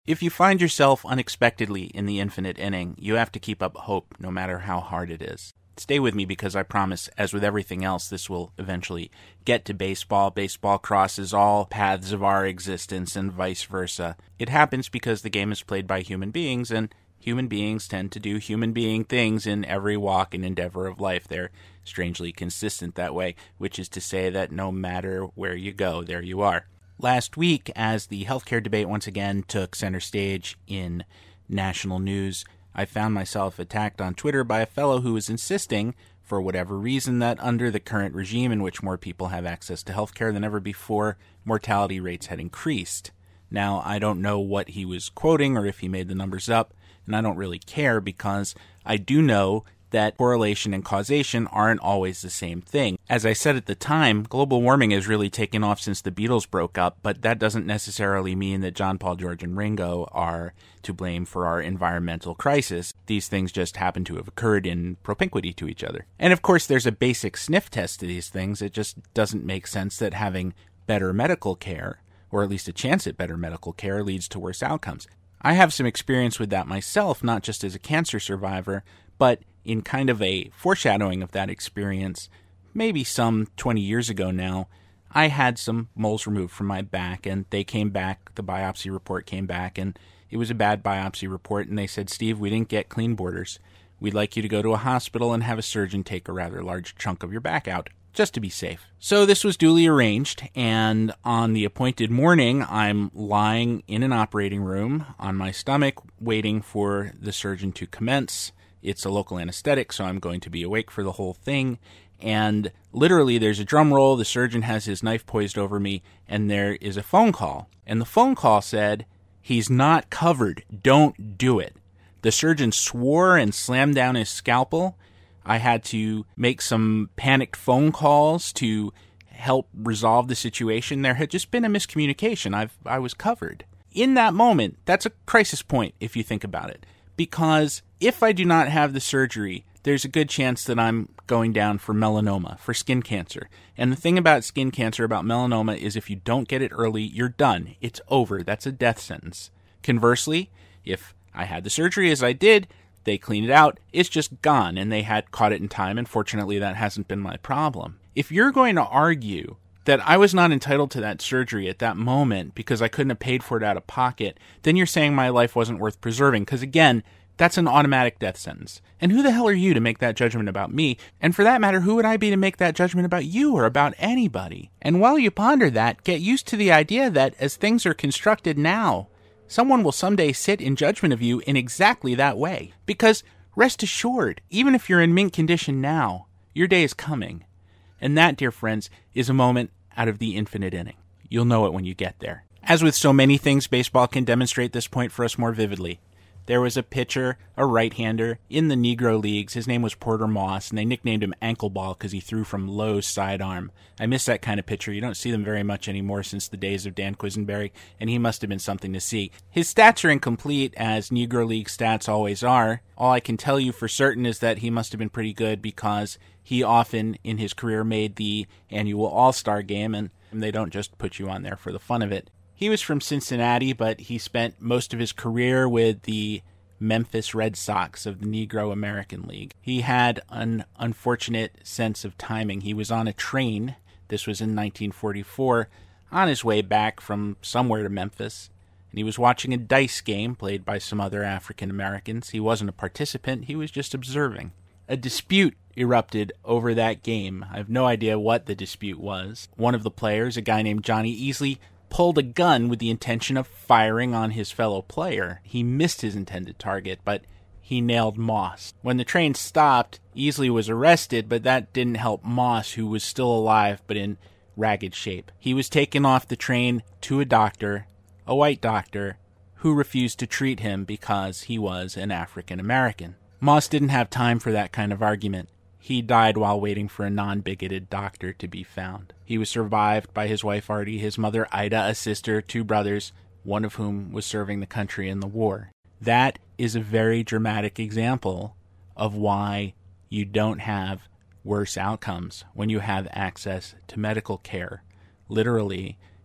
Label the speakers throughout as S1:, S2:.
S1: If you find yourself unexpectedly in the infinite inning, you have to keep up hope no matter how hard it is. Stay with me because I promise, as with everything else, this will eventually get to baseball. Baseball crosses all paths of our existence and vice versa. It happens because the game is played by human beings, and human beings tend to do human being things in every walk and endeavor of life. They're strangely consistent that way, which is to say that no matter where you go, there you are. Last week, as the healthcare debate once again took center stage in national news, I found myself attacked on Twitter by a fellow who was insisting, for whatever reason, that under the current regime in which more people have access to healthcare than ever before, mortality rates had increased. Now, I don't know what he was quoting or if he made the numbers up, and I don't really care because I do know that correlation and causation aren't always the same thing. As I said at the time, global warming has really taken off since the Beatles broke up, but that doesn't necessarily mean that John, Paul, George, and Ringo are to blame for our environmental crisis. These things just happen to have occurred in propinquity to each other. And of course, there's a basic sniff test to these things. It just doesn't make sense that having better medical care, or at least a chance at better medical care, leads to worse outcomes. I have some experience with that myself, not just as a cancer survivor, but in kind of a foreshadowing of that experience. Maybe some 20 years ago now, I had some moles removed from my back, and they came back, the biopsy report came back, and it was a bad biopsy report, and they said, "Steve, we didn't get clean borders. We'd like you to go to a hospital and have a surgeon take a rather large chunk of your back out, just to be safe." So this was duly arranged, and on the appointed morning, I'm lying in an operating room on my stomach, waiting for the surgeon to commence. It's a local anesthetic, so I'm going to be awake for the whole thing. And literally, there's a drum roll, the surgeon has his knife poised over me, and there is a phone call. And the phone call said, "He's not covered. Don't do it." The surgeon swore and slammed down his scalpel. I had to make some panicked phone calls to help resolve the situation. There had just been a miscommunication. I was covered. In that moment, that's a crisis point, if you think about it. Because if I do not have the surgery, there's a good chance that I'm going down for melanoma, for skin cancer. And the thing about skin cancer, about melanoma, is if you don't get it early, you're done. It's over. That's a death sentence. Conversely, if I had the surgery as I did, they clean it out, it's just gone, and they had caught it in time, and fortunately that hasn't been my problem. If you're going to argue that I was not entitled to that surgery at that moment because I couldn't have paid for it out of pocket, then you're saying my life wasn't worth preserving, because again, that's an automatic death sentence. And who the hell are you to make that judgment about me? And for that matter, who would I be to make that judgment about you or about anybody? And while you ponder that, get used to the idea that as things are constructed now, someone will someday sit in judgment of you in exactly that way. Because rest assured, even if you're in mint condition now, your day is coming. And that, dear friends, is a moment out of the infinite inning. You'll know it when you get there. As with so many things, baseball can demonstrate this point for us more vividly. There was a pitcher, a right-hander, in the Negro Leagues. His name was Porter Moss, and they nicknamed him Ankle Ball because he threw from low sidearm. I miss that kind of pitcher. You don't see them very much anymore since the days of Dan Quisenberry, and he must have been something to see. His stats are incomplete, as Negro League stats always are. All I can tell you for certain is that he must have been pretty good because he often, in his career, made the annual All-Star game, and they don't just put you on there for the fun of it. He was from Cincinnati, but he spent most of his career with the Memphis Red Sox of the Negro American League. He had an unfortunate sense of timing. He was on a train, this was in 1944, on his way back from somewhere to Memphis, and he was watching a dice game played by some other African Americans. He wasn't a participant, he was just observing. A dispute erupted over that game. I have no idea what the dispute was. One of the players, a guy named Johnny Easley, pulled a gun with the intention of firing on his fellow player. He missed his intended target, but he nailed Moss. When the train stopped, Easley was arrested, but that didn't help Moss, who was still alive but in ragged shape. He was taken off the train to a doctor, a white doctor, who refused to treat him because he was an African American. Moss didn't have time for that kind of argument. He died while waiting for a non-bigoted doctor to be found. He was survived by his wife Artie, his mother Ida, a sister, 2 brothers, one of whom was serving the country in the war. That is a very dramatic example of why you don't have worse outcomes when you have access to medical care. Literally,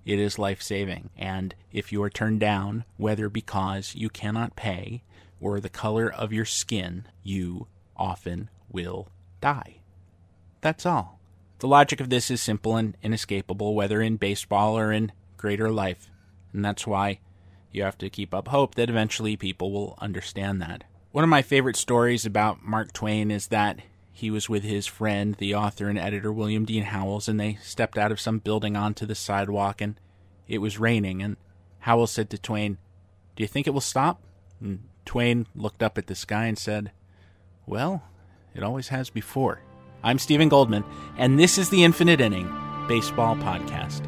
S1: it is life-saving. And if you are turned down, whether because you cannot pay or the color of your skin, you often will die. That's all. The logic of this is simple and inescapable, whether in baseball or in greater life. And that's why you have to keep up hope that eventually people will understand that. One of my favorite stories about Mark Twain is that he was with his friend, the author and editor William Dean Howells, and they stepped out of some building onto the sidewalk, and it was raining, and Howells said to Twain, "Do you think it will stop?" And Twain looked up at the sky and said, "Well, it always has before." I'm Stephen Goldman, and this is the Infinite Inning Baseball Podcast.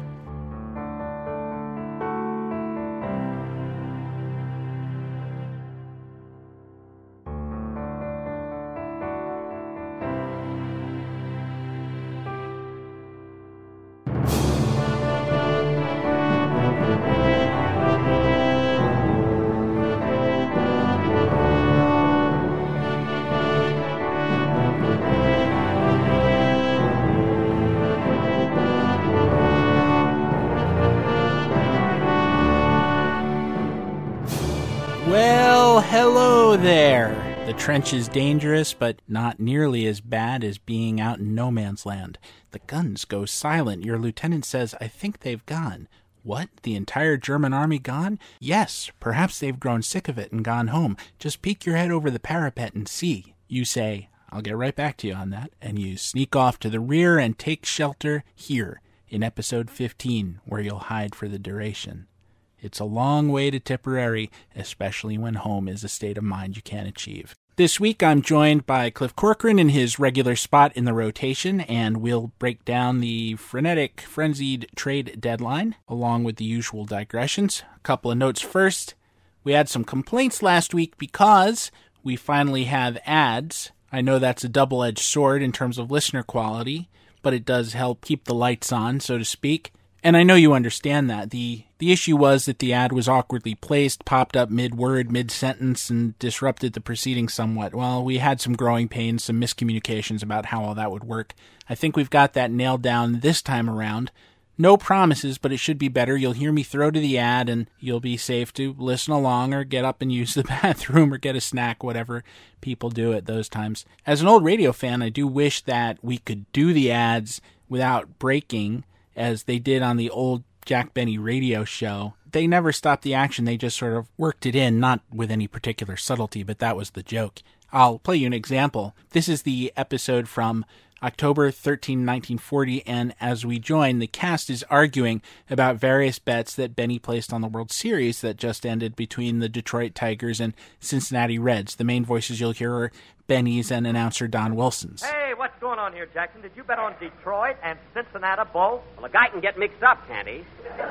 S1: Well, hello there. The trench is dangerous, but not nearly as bad as being out in no man's land. The guns go silent. Your lieutenant says, "I think they've gone." What? The entire German army gone? Yes, perhaps they've grown sick of it and gone home. Just peek your head over the parapet and see. You say, "I'll get right back to you on that," and you sneak off to the rear and take shelter here in episode 15, where you'll hide for the duration. It's a long way to Tipperary, especially when home is a state of mind you can't achieve. This week I'm joined by Cliff Corcoran in his regular spot in the rotation, and we'll break down the frenetic, frenzied trade deadline, along with the usual digressions. A couple of notes first. We had some complaints last week because we finally have ads. I know that's a double-edged sword in terms of listener quality, but it does help keep the lights on, so to speak. And I know you understand that. The issue was that the ad was awkwardly placed, popped up mid-word, mid-sentence, and disrupted the proceedings somewhat. Well, we had some growing pains, some miscommunications about how all that would work. I think we've got that nailed down this time around. No promises, but it should be better. You'll hear me throw to the ad, and you'll be safe to listen along or get up and use the bathroom or get a snack, whatever people do at those times. As an old radio fan, I do wish that we could do the ads without breaking, as they did on the old Jack Benny radio show. They never stopped the action. They just sort of worked it in, not with any particular subtlety, but that was the joke. I'll play you an example. This is the episode from October 13, 1940, and as we join, the cast is arguing about various bets that Benny placed on the World Series that just ended between the Detroit Tigers and Cincinnati Reds. The main voices you'll hear are Benny's and announcer Don Wilson's.
S2: Hey, what's going on here, Jackson? Did you bet on Detroit and Cincinnati both? Well, a guy can get mixed up, can't he?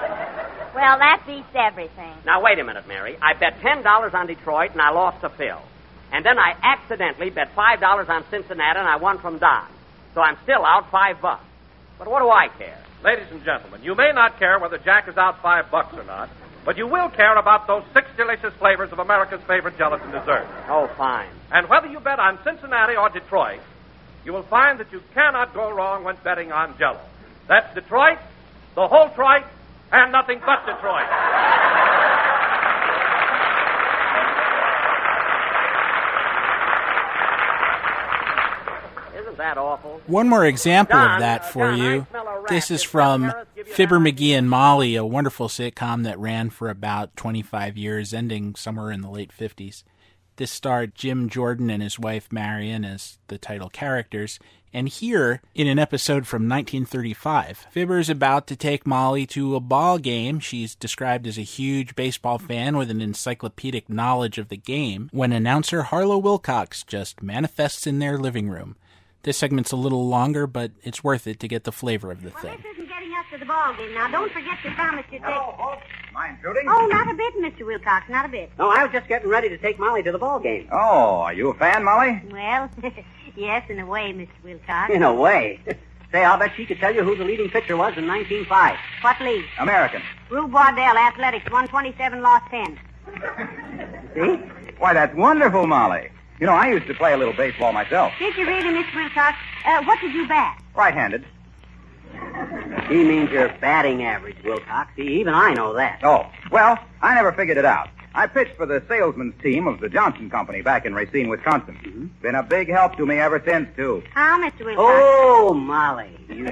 S3: Well, that beats everything.
S2: Now, wait a minute, Mary. I bet $10 on Detroit, and I lost to Phil. And then I accidentally bet $5 on Cincinnati, and I won from Don. So I'm still out $5. But what do I care?
S4: Ladies and gentlemen, you may not care whether Jack is out $5 or not, but you will care about those 6 delicious flavors of America's favorite gelatin dessert.
S2: Oh, fine.
S4: And whether you bet on Cincinnati or Detroit, you will find that you cannot go wrong when betting on Jell-O. That's Detroit, the whole Troit, and nothing but Detroit.
S2: That awful.
S1: One more example of that for you. This is from Fibber McGee and Molly, a wonderful sitcom that ran for about 25 years, ending somewhere in the late 50s. This starred Jim Jordan and his wife Marion as the title characters. And here, in an episode from 1935, Fibber's about to take Molly to a ball game. She's described as a huge baseball fan with an encyclopedic knowledge of the game, when announcer Harlow Wilcox just manifests in their living room. This segment's a little longer, but it's worth it to get the flavor of the thing.
S3: Well, this isn't getting us to the ball game. Now, don't forget your promise to take...
S5: Hello, folks. Mind shooting?
S3: Oh, not a bit, Mr. Wilcox, not a bit.
S2: No, I was just getting ready to take Molly to the ball game.
S5: Oh, are you a fan, Molly?
S3: Well, yes, in a way, Mr. Wilcox.
S2: In a way. Say, I'll bet she could tell you who the leading pitcher was in 1905.
S3: What league?
S5: American.
S3: Rube Wardell, Athletics, 127, lost 10.
S5: See? Why, that's wonderful, Molly. You know, I used to play a little baseball myself.
S3: Did you really, Mr. Wilcox? What did you bat?
S5: Right-handed.
S2: He means your batting average, Wilcox. Even I know that.
S5: Oh, well, I never figured it out. I pitched for the salesman's team of the Johnson Company back in Racine, Wisconsin.
S2: Mm-hmm.
S5: Been a big help to me ever since, too.
S3: How, Mr. Wilcox?
S2: Oh, Molly.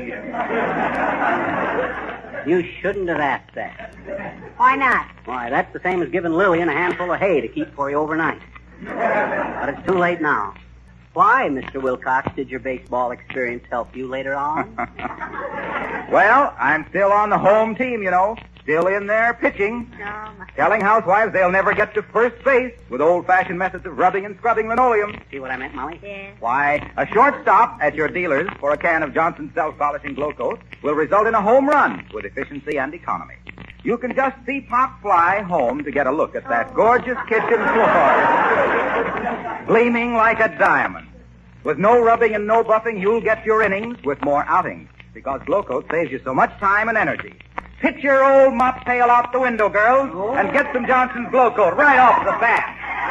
S2: You shouldn't have asked that.
S3: Why not?
S2: Why, that's the same as giving Lillian a handful of hay to keep for you overnight. But it's too late now. Why, Mr. Wilcox, did your baseball experience help you later on?
S5: Well, I'm still on the home team, you know. Still in there pitching.
S3: No,
S5: Telling housewives they'll never get to first base with old-fashioned methods of rubbing and scrubbing linoleum.
S2: See what I meant, Molly?
S3: yes.
S5: Why, a short stop at your dealer's for a can of Johnson's self-polishing glow coat will result in a home run with efficiency and economy. You can just see Pop fly home to get a look at that gorgeous kitchen floor, gleaming like a diamond. With no rubbing and no buffing, you'll get your innings with more outings, because glow coat saves you so much time and energy. Pitch your old mop pail out the window, girls, and get some Johnson's glow coat right off the bat.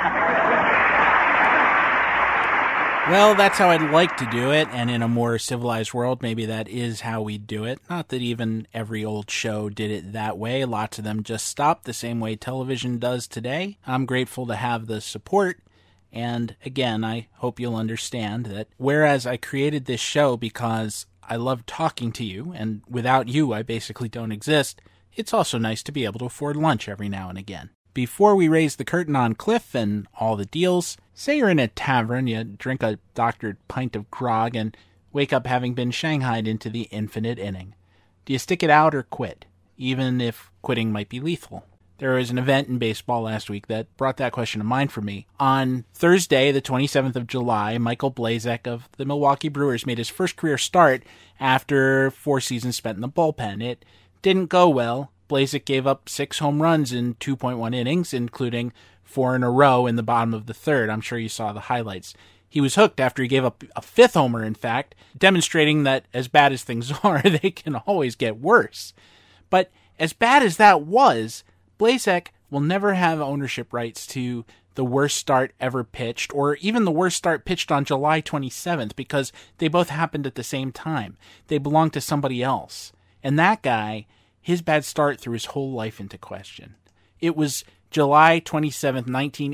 S1: Well, that's how I'd like to do it, and in a more civilized world, maybe that is how we do it. Not that even every old show did it that way. Lots of them just stopped the same way television does today. I'm grateful to have the support, and again, I hope you'll understand that whereas I created this show because I love talking to you, and without you, I basically don't exist, it's also nice to be able to afford lunch every now and again. Before we raise the curtain on Cliff and all the deals, say you're in a tavern, you drink a doctored pint of grog, and wake up having been shanghaied into the infinite inning. Do you stick it out or quit, even if quitting might be lethal? There was an event in baseball last week that brought that question to mind for me. On Thursday, the 27th of July, Michael Blazek of the Milwaukee Brewers made his first career start after 4 seasons spent in the bullpen. It didn't go well. Blazek gave up 6 home runs in 2.1 innings, including 4 in a row in the bottom of the third. I'm sure you saw the highlights. He was hooked after he gave up a 5th homer, in fact, demonstrating that as bad as things are, they can always get worse. But as bad as that was, Blazek will never have ownership rights to the worst start ever pitched, or even the worst start pitched on July 27th, because they both happened at the same time. They belong to somebody else. And that guy, his bad start threw his whole life into question. It was July 27th,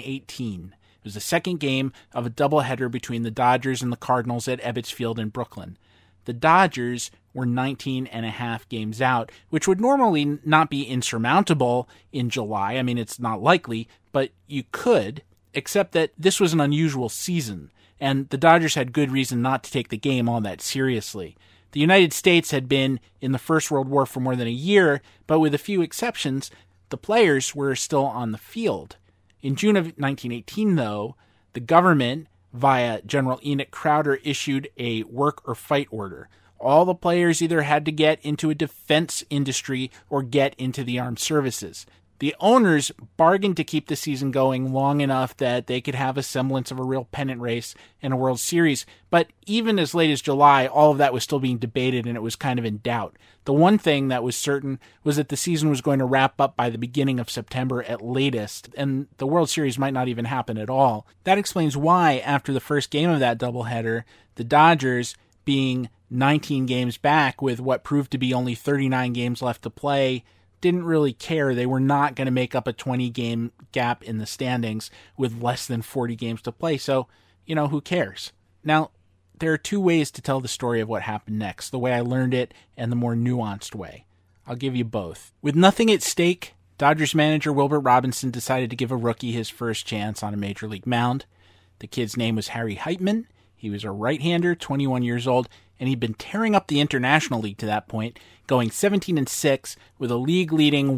S1: 1918. It was the second game of a doubleheader between the Dodgers and the Cardinals at Ebbets Field in Brooklyn. The Dodgers were 19 and a half games out, which would normally not be insurmountable in July. I mean, it's not likely, but you could, except that this was an unusual season, and the Dodgers had good reason not to take the game all that seriously. The United States had been in the First World War for more than a year, but with a few exceptions, the players were still on the field. In June of 1918, though, the government, via General Enoch Crowder, issued a work or fight order. All the players either had to get into a defense industry or get into the armed services. The owners bargained to keep the season going long enough that they could have a semblance of a real pennant race and a World Series, but even as late as July, all of that was still being debated and it was kind of in doubt. The one thing that was certain was that the season was going to wrap up by the beginning of September at latest, and the World Series might not even happen at all. That explains why, after the first game of that doubleheader, the Dodgers, being 19 games back with what proved to be only 39 games left to play, didn't really care. They were not going to make up a 20-game gap in the standings with less than 40 games to play, so, who cares? Now, there are 2 ways to tell the story of what happened next, the way I learned it and the more nuanced way. I'll give you both. With nothing at stake, Dodgers manager Wilbert Robinson decided to give a rookie his first chance on a major league mound. The kid's name was Harry Heitman. He was a right-hander, 21 years old, and he'd been tearing up the International League to that point, going 17-6 with a league-leading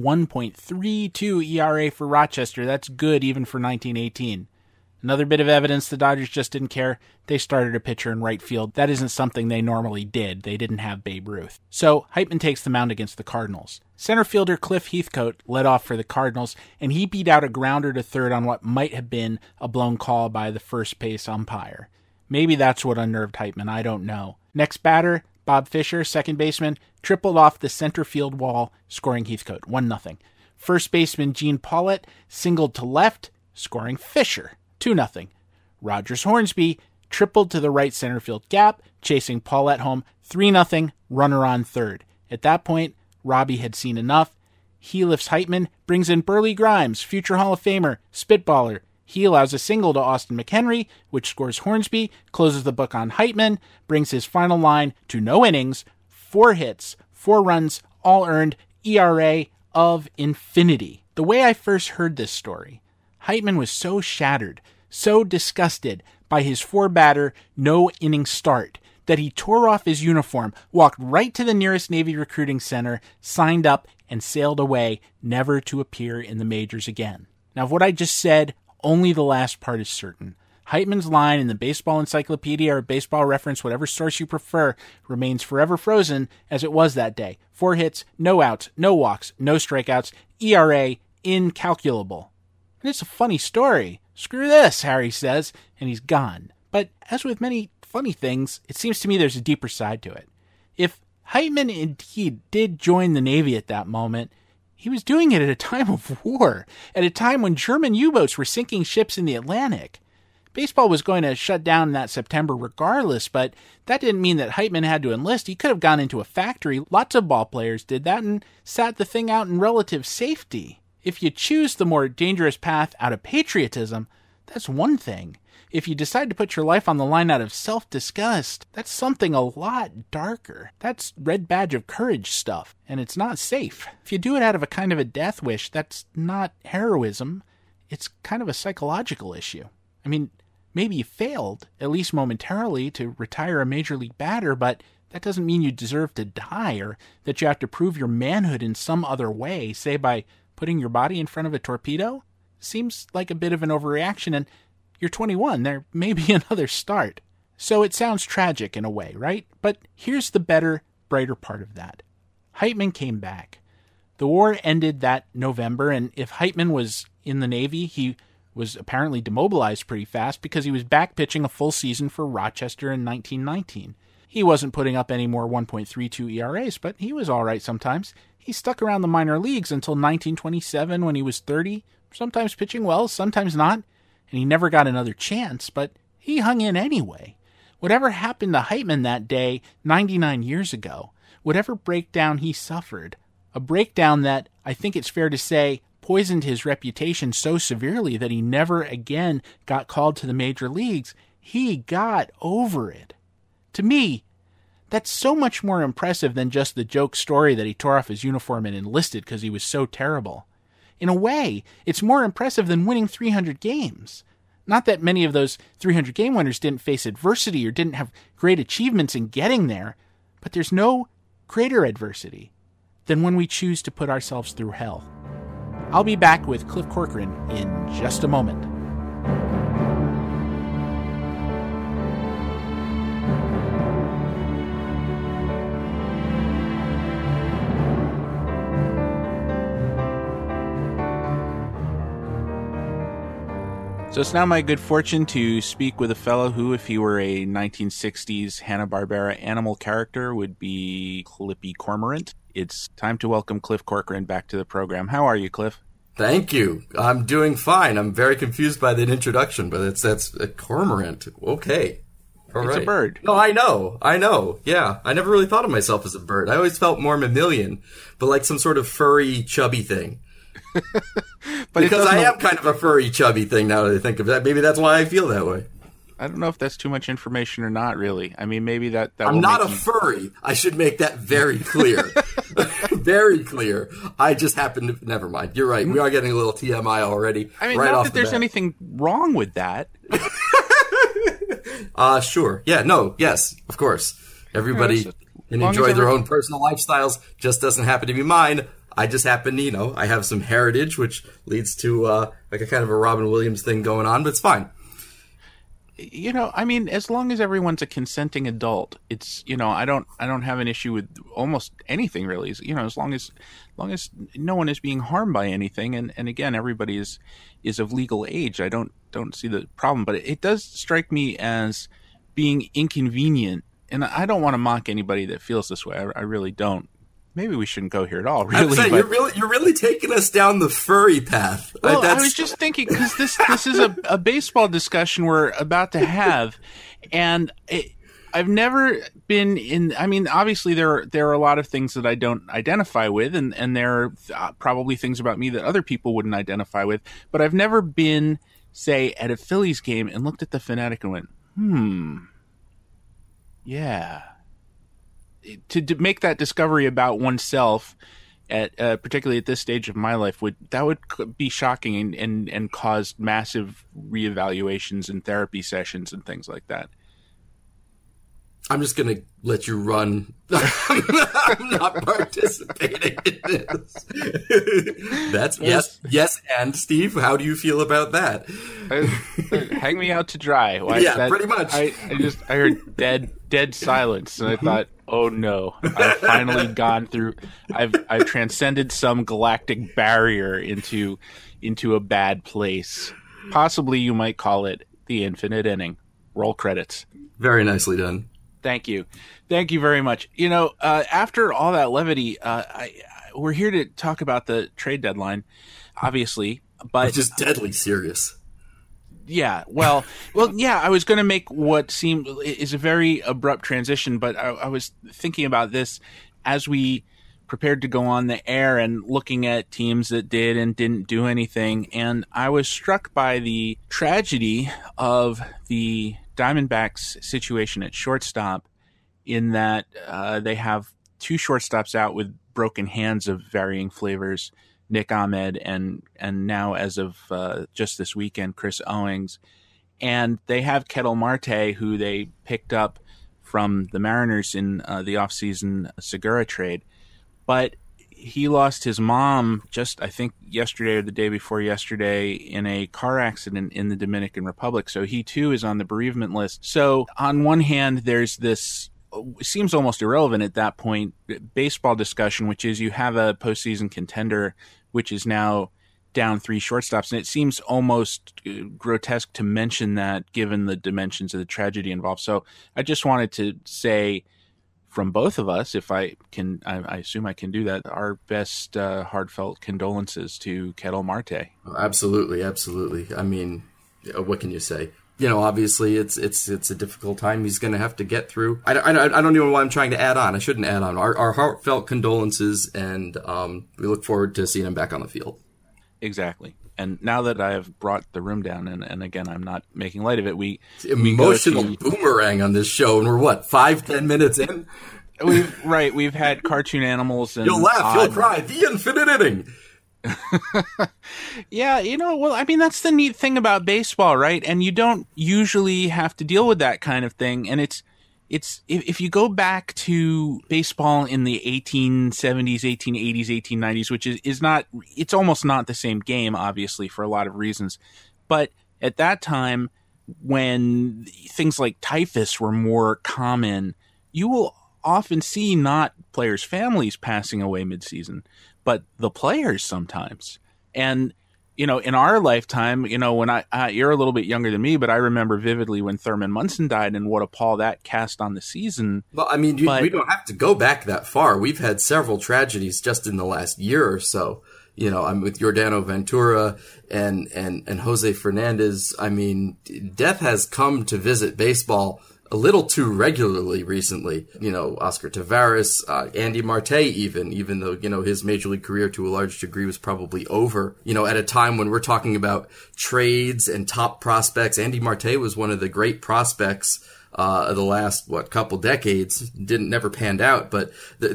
S1: 1.32 ERA for Rochester. That's good even for 1918. Another bit of evidence the Dodgers just didn't care. They started a pitcher in right field. That isn't something they normally did. They didn't have Babe Ruth. So Heitman takes the mound against the Cardinals. Center fielder Cliff Heathcote led off for the Cardinals, and he beat out a grounder to third on what might have been a blown call by the first base umpire. Maybe that's what unnerved Heitman. I don't know. Next batter, Bob Fisher, second baseman, tripled off the center field wall, scoring Heathcote, 1-0. First baseman Gene Paulette singled to left, scoring Fisher, 2-0. Rogers Hornsby tripled to the right center field gap, chasing Paulette home, 3-0, runner on third. At that point, Robbie had seen enough. He lifts Heitman, brings in Burley Grimes, future Hall of Famer, spitballer. He allows a single to Austin McHenry, which scores Hornsby, closes the book on Heitman, brings his final line to no innings, 4 hits, 4 runs, all earned, ERA of infinity. The way I first heard this story, Heitman was so shattered, so disgusted by his 4-batter, no-inning start, that he tore off his uniform, walked right to the nearest Navy recruiting center, signed up, and sailed away, never to appear in the majors again. Now, of what I just said, only the last part is certain. Heitman's line in the Baseball Encyclopedia or Baseball Reference, whatever source you prefer, remains forever frozen as it was that day. 4 hits, no outs, no walks, no strikeouts, ERA incalculable. And it's a funny story. Screw this, Harry says, and he's gone. But as with many funny things, it seems to me there's a deeper side to it. If Heitman indeed did join the Navy at that moment, he was doing it at a time of war, at a time when German U-boats were sinking ships in the Atlantic. Baseball was going to shut down in that September regardless, but that didn't mean that Heitman had to enlist. He could have gone into a factory. Lots of ball players did that and sat the thing out in relative safety. If you choose the more dangerous path out of patriotism, that's one thing. If you decide to put your life on the line out of self-disgust, that's something a lot darker. That's red badge of courage stuff, and it's not safe. If you do it out of a kind of a death wish, that's not heroism. It's kind of a psychological issue. I mean, maybe you failed, at least momentarily, to retire a major league batter, but that doesn't mean you deserve to die or that you have to prove your manhood in some other way, say by putting your body in front of a torpedo. Seems like a bit of an overreaction, and you're 21. There may be another start. So it sounds tragic in a way, right? But here's the better, brighter part of that. Heitman came back. The war ended that November, and if Heitman was in the Navy, he was apparently demobilized pretty fast because he was back pitching a full season for Rochester in 1919. He wasn't putting up any more 1.32 ERAs, but he was all right sometimes. He stuck around the minor leagues until 1927 when he was 30, sometimes pitching well, sometimes not, and he never got another chance, but he hung in anyway. Whatever happened to Heitman that day 99 years ago, whatever breakdown he suffered, a breakdown that, I think it's fair to say, poisoned his reputation so severely that he never again got called to the major leagues, he got over it. To me, that's so much more impressive than just the joke story that he tore off his uniform and enlisted because he was so terrible. In a way, it's more impressive than winning 300 games. Not that many of those 300 game winners didn't face adversity or didn't have great achievements in getting there, but there's no greater adversity than when we choose to put ourselves through hell. I'll be back with Cliff Corcoran in just a moment. So it's now my good fortune to speak with a fellow who, if he were a 1960s Hanna-Barbera animal character, would be Clippy Cormorant. It's time to welcome Cliff Corcoran back to the program. How are you, Cliff?
S6: Thank you. I'm doing fine. I'm very confused by that introduction, but that's a cormorant. Okay. All right.
S1: It's a bird.
S6: No, I know. Yeah. I never really thought of myself as a bird. I always felt more mammalian, but like some sort of furry, chubby thing.
S1: But
S6: because I am kind of a furry, chubby thing now that I think of that. Maybe that's why I feel that way.
S1: I don't know if that's too much information or not, really. I mean, maybe that
S6: I'm not a furry. I should make that very clear. Very clear. I just happen to... Never mind. You're right. We are getting a little TMI already.
S1: I mean,
S6: right
S1: not
S6: off
S1: that there's anything wrong with that.
S6: Sure. Yeah, no, yes, of course. Everybody can enjoy their own personal lifestyles. Just doesn't happen to be mine. I just happen to, I have some heritage, which leads to like a kind of a Robin Williams thing going on, but it's fine.
S1: I mean, as long as everyone's a consenting adult, it's, I don't have an issue with almost anything really. As long as no one is being harmed by anything, and again, everybody is of legal age, I don't see the problem. But it does strike me as being inconvenient, and I don't want to mock anybody that feels this way. I really don't. Maybe we shouldn't go here at all, really.
S6: Saying, you're really taking us down the furry path.
S1: Well, I was just thinking, because this is a baseball discussion we're about to have, and I've never been in. I mean, obviously there are a lot of things that I don't identify with, and there are probably things about me that other people wouldn't identify with. But I've never been, say, at a Phillies game and looked at the Fanatic and went, yeah. To make that discovery about oneself, at particularly at this stage of my life, would be shocking and cause massive reevaluations and therapy sessions and things like that.
S6: I'm just going to let you run. I'm not participating in this. That's yes. And Steve, how do you feel about that?
S1: Hang me out to dry.
S6: Pretty much.
S1: I heard dead silence, and I thought, oh no, I've finally gone through. I've transcended some galactic barrier into a bad place. Possibly, you might call it the infinite inning. Roll credits.
S6: Very nicely done.
S1: Thank you very much. After all that levity, we're here to talk about the trade deadline, obviously, but
S6: it's just deadly serious.
S1: Yeah, well, yeah. I was going to make what seemed is a very abrupt transition, but I was thinking about this as we prepared to go on the air and looking at teams that did and didn't do anything, and I was struck by the tragedy of the Diamondbacks' situation at shortstop, in that they have two shortstops out with broken hands of varying flavors, Nick Ahmed and now, as of just this weekend, Chris Owings. And they have Ketel Marte, who they picked up from the Mariners in the offseason Segura trade. But he lost his mom just, I think, yesterday or the day before yesterday in a car accident in the Dominican Republic. So he, too, is on the bereavement list. So on one hand, there's this, seems almost irrelevant at that point, baseball discussion, which is you have a postseason contender, which is now down three shortstops. And it seems almost grotesque to mention that given the dimensions of the tragedy involved. So I just wanted to say, from both of us, if I can, I assume I can do that, our best heartfelt condolences to Ketel Marte.
S6: Oh, absolutely. I mean, what can you say? Obviously it's a difficult time he's going to have to get through. I don't even know why I'm trying to add on. I shouldn't add on. Our heartfelt condolences, and we look forward to seeing him back on the field.
S1: Exactly. And now that I have brought the room down, and again, I'm not making light of it,
S6: it's emotional boomerang on this show, and we're 5-10 minutes in?
S1: We've had cartoon animals and
S6: you'll laugh, you'll cry, the infinite inning.
S1: Yeah, I mean, that's the neat thing about baseball, right? And you don't usually have to deal with that kind of thing. And it's if you go back to baseball in the 1870s, 1880s, 1890s, which is not, it's almost not the same game, obviously, for a lot of reasons. But at that time, when things like typhus were more common, you will often see not players' families passing away midseason, but the players sometimes. And, in our lifetime, when you're a little bit younger than me, but I remember vividly when Thurman Munson died and what a pall that cast on the season.
S6: Well, I mean, we don't have to go back that far. We've had several tragedies just in the last year or so. I'm with Yordano Ventura and Jose Fernandez. I mean, death has come to visit baseball a little too regularly recently. Oscar Taveras, Andy Marte even though, his major league career to a large degree was probably over. At a time when we're talking about trades and top prospects, Andy Marte was one of the great prospects of the last, couple decades. Never panned out, but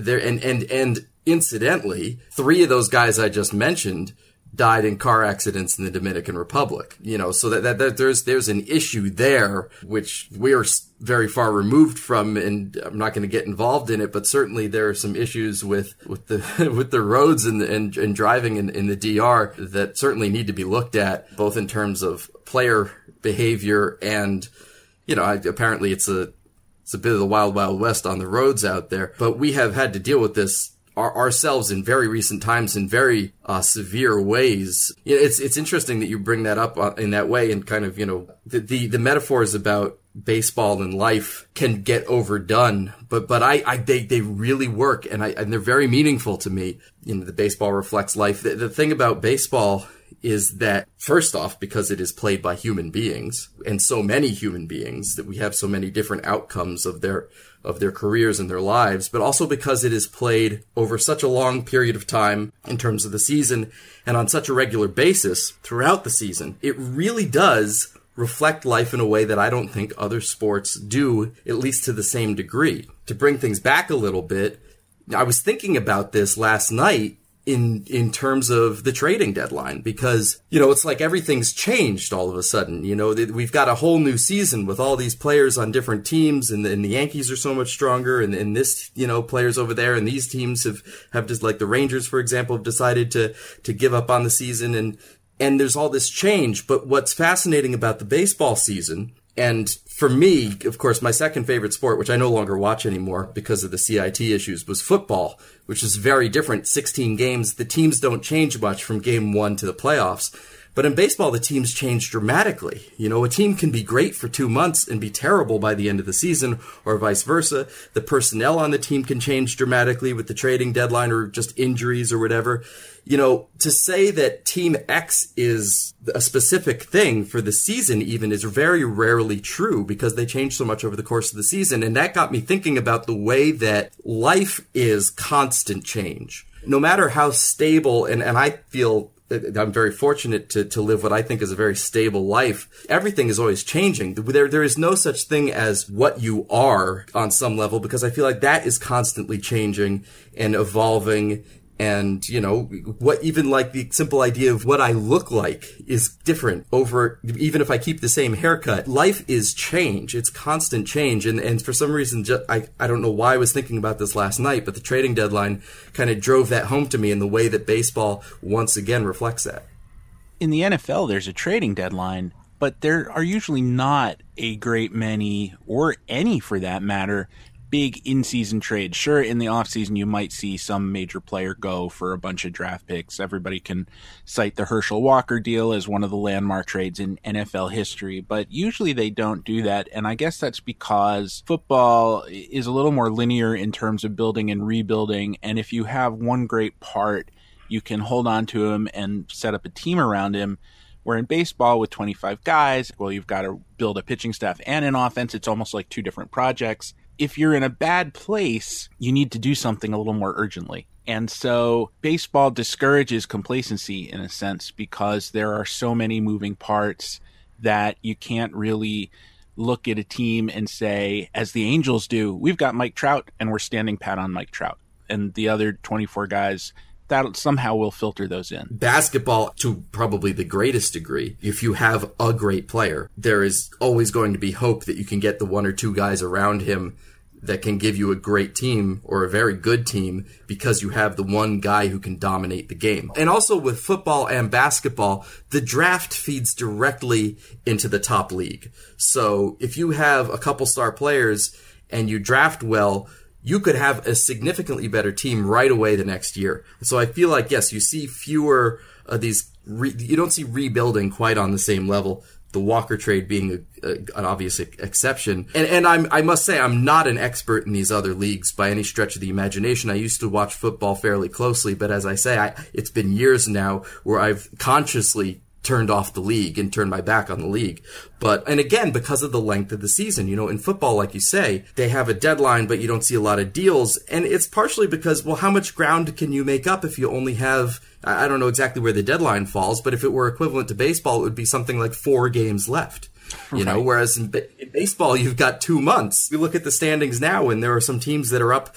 S6: and incidentally, three of those guys I just mentioned died in car accidents in the Dominican Republic. So that there's an issue there, which we are very far removed from, and I'm not going to get involved in it, but certainly there are some issues with the with the roads and driving in the DR that certainly need to be looked at, both in terms of player behavior and, apparently it's a bit of the wild, wild west on the roads out there. But we have had to deal with this ourselves in very recent times in very severe ways. It's interesting that you bring that up in that way, and kind of, the metaphors about baseball and life can get overdone, but they really work, and they're very meaningful to me. The baseball reflects life. The thing about baseball is that, first off, because it is played by human beings, and so many human beings, that we have so many different outcomes of their careers and their lives, but also because it is played over such a long period of time in terms of the season and on such a regular basis throughout the season, it really does reflect life in a way that I don't think other sports do, at least to the same degree. To bring things back a little bit, I was thinking about this last night in terms of the trading deadline, because, it's like everything's changed all of a sudden. We've got a whole new season with all these players on different teams, and the Yankees are so much stronger, and this, players over there, and these teams have just, like the Rangers, for example, have decided to give up on the season, and there's all this change. But what's fascinating about the baseball season, and for me, of course, my second favorite sport, which I no longer watch anymore because of the CIT issues, was football, which is very different. 16 games. The teams don't change much from game 1 to the playoffs. But in baseball, the teams change dramatically. A team can be great for 2 months and be terrible by the end of the season, or vice versa. The personnel on the team can change dramatically with the trading deadline or just injuries or whatever. To say that Team X is a specific thing for the season even is very rarely true, because they change so much over the course of the season. And that got me thinking about the way that life is constant change. No matter how stable, and I feel I'm very fortunate to live what I think is a very stable life. Everything is always changing. There is no such thing as what you are on some level, because I feel like that is constantly changing and evolving. And, what even like the simple idea of what I look like is different over, even if I keep the same haircut. Life is change. It's constant change. And for some reason, I don't know why I was thinking about this last night, but the trading deadline kind of drove that home to me in the way that baseball once again reflects that.
S1: In the NFL, there's a trading deadline, but there are usually not a great many, or any for that matter, big in-season trades. Sure, in the offseason, you might see some major player go for a bunch of draft picks. Everybody can cite the Herschel Walker deal as one of the landmark trades in NFL history, but usually they don't do that. And I guess that's because football is a little more linear in terms of building and rebuilding. And if you have one great part, you can hold on to him and set up a team around him. Where in baseball with 25 guys, well, you've got to build a pitching staff and an offense. It's almost like two different projects. If you're in a bad place, you need to do something a little more urgently. And so baseball discourages complacency in a sense, because there are so many moving parts that you can't really look at a team and say, as the Angels do, we've got Mike Trout and we're standing pat on Mike Trout. And the other 24 guys, that somehow will filter those in.
S6: Basketball, to probably the greatest degree, if you have a great player, there is always going to be hope that you can get the one or two guys around him that can give you a great team or a very good team, because you have the one guy who can dominate the game. And also with football and basketball, the draft feeds directly into the top league. So if you have a couple star players and you draft well, you could have a significantly better team right away the next year. So I feel like, yes, you see fewer of these, you don't see rebuilding quite on the same level. The Walker trade being an obvious exception. And I must say, I'm not an expert in these other leagues by any stretch of the imagination. I used to watch football fairly closely, but as I say, it's been years now where I've consciously turned off the league and turned my back on the league. And again, because of the length of the season, in football, like you say, they have a deadline, but you don't see a lot of deals. And it's partially because, well, how much ground can you make up if you only have, I don't know exactly where the deadline falls, but if it were equivalent to baseball, it would be something like 4 games left. Whereas in baseball, you've got 2 months. We look at the standings now, and there are some teams that are up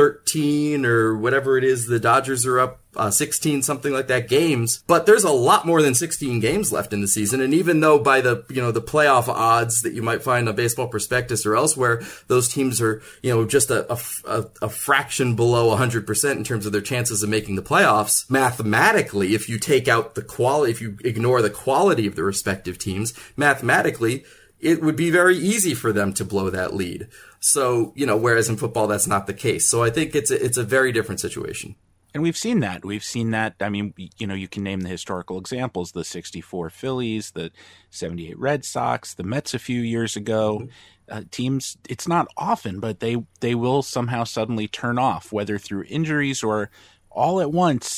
S6: 13 or whatever it is. The Dodgers are up 16, something like that, games. But there's a lot more than 16 games left in the season. And even though by the playoff odds that you might find on Baseball Prospectus or elsewhere, those teams are, just a fraction below 100% in terms of their chances of making the playoffs, mathematically, if you take out the quality, if you ignore the quality of the respective teams, mathematically, it would be very easy for them to blow that lead. So, whereas in football, that's not the case. So I think it's a very different situation.
S1: And we've seen that. I mean, you can name the historical examples, the 64 Phillies, the 78 Red Sox, the Mets a few years ago. Teams, it's not often, but they will somehow suddenly turn off, whether through injuries or all at once.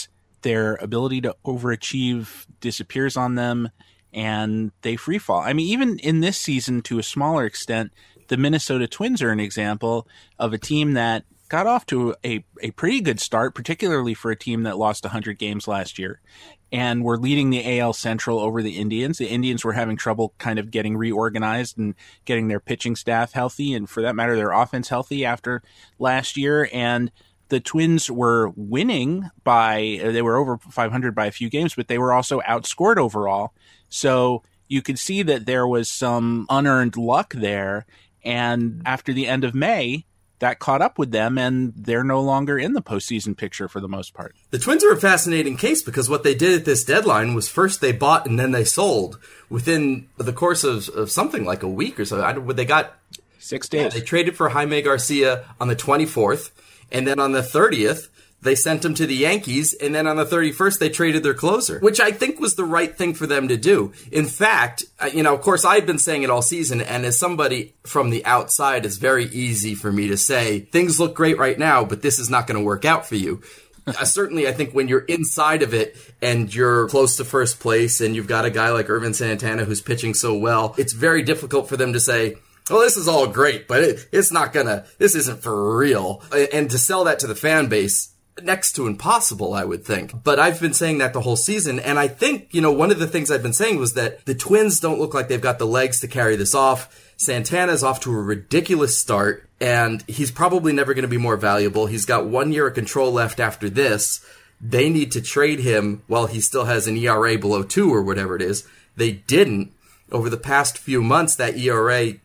S1: their ability to overachieve disappears on them, and they free fall. I mean, even in this season, to a smaller extent, the Minnesota Twins are an example of a team that got off to a pretty good start, particularly for a team that lost 100 games last year, and were leading the AL Central over the Indians. The Indians were having trouble kind of getting reorganized and getting their pitching staff healthy, and for that matter, their offense healthy after last year. And the Twins were winning they were over 500 by a few games, but they were also outscored overall. So you could see that there was some unearned luck there. And after the end of May, that caught up with them, and they're no longer in the postseason picture for the most part.
S6: The Twins are a fascinating case because what they did at this deadline was first they bought and then they sold within the course of something like a week or so. They got
S1: 6 days.
S6: They traded for Jaime Garcia on the 24th, and then on the 30th, they sent him to the Yankees, and then on the 31st, they traded their closer, which I think was the right thing for them to do. In fact, of course, I've been saying it all season, and as somebody from the outside, it's very easy for me to say, things look great right now, but this is not going to work out for you. Certainly, I think when you're inside of it and you're close to first place and you've got a guy like Ervin Santana who's pitching so well, it's very difficult for them to say, well, this is all great, but this isn't for real. And to sell that to the fan base, next to impossible, I would think. But I've been saying that the whole season, and I think, one of the things I've been saying was that the Twins don't look like they've got the legs to carry this off. Santana's off to a ridiculous start, and he's probably never going to be more valuable. He's got 1 year of control left after this. They need to trade him while he still has an ERA below 2 or whatever it is. They didn't. Over the past few months, that ERA,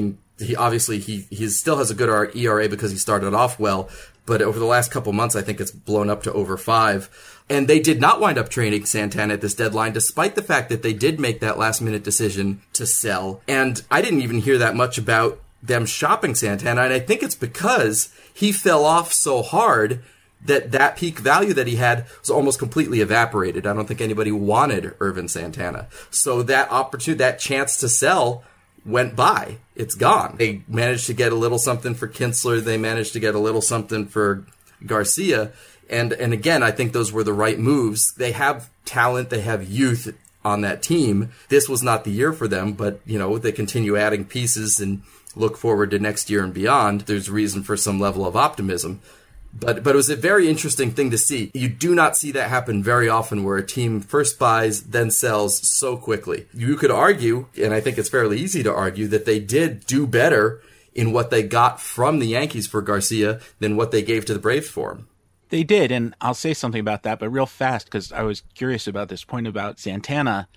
S6: he still has a good ERA because he started off well, but over the last couple months, I think it's blown up to over 5. And they did not wind up trading Santana at this deadline, despite the fact that they did make that last-minute decision to sell. And I didn't even hear that much about them shopping Santana, and I think it's because he fell off so hard that peak value that he had was almost completely evaporated. I don't think anybody wanted Ervin Santana. So that opportunity, that chance to sell went by. It's gone. They managed to get a little something for Kinsler. They managed to get a little something for Garcia. And again, I think those were the right moves. They have talent. They have youth on that team. This was not the year for them, but, they continue adding pieces and look forward to next year and beyond. There's reason for some level of optimism. But it was a very interesting thing to see. You do not see that happen very often where a team first buys, then sells so quickly. You could argue, and I think it's fairly easy to argue, that they did do better in what they got from the Yankees for Garcia than what they gave to the Braves for him.
S1: They did, and I'll say something about that, but real fast, because I was curious about this point about Santana.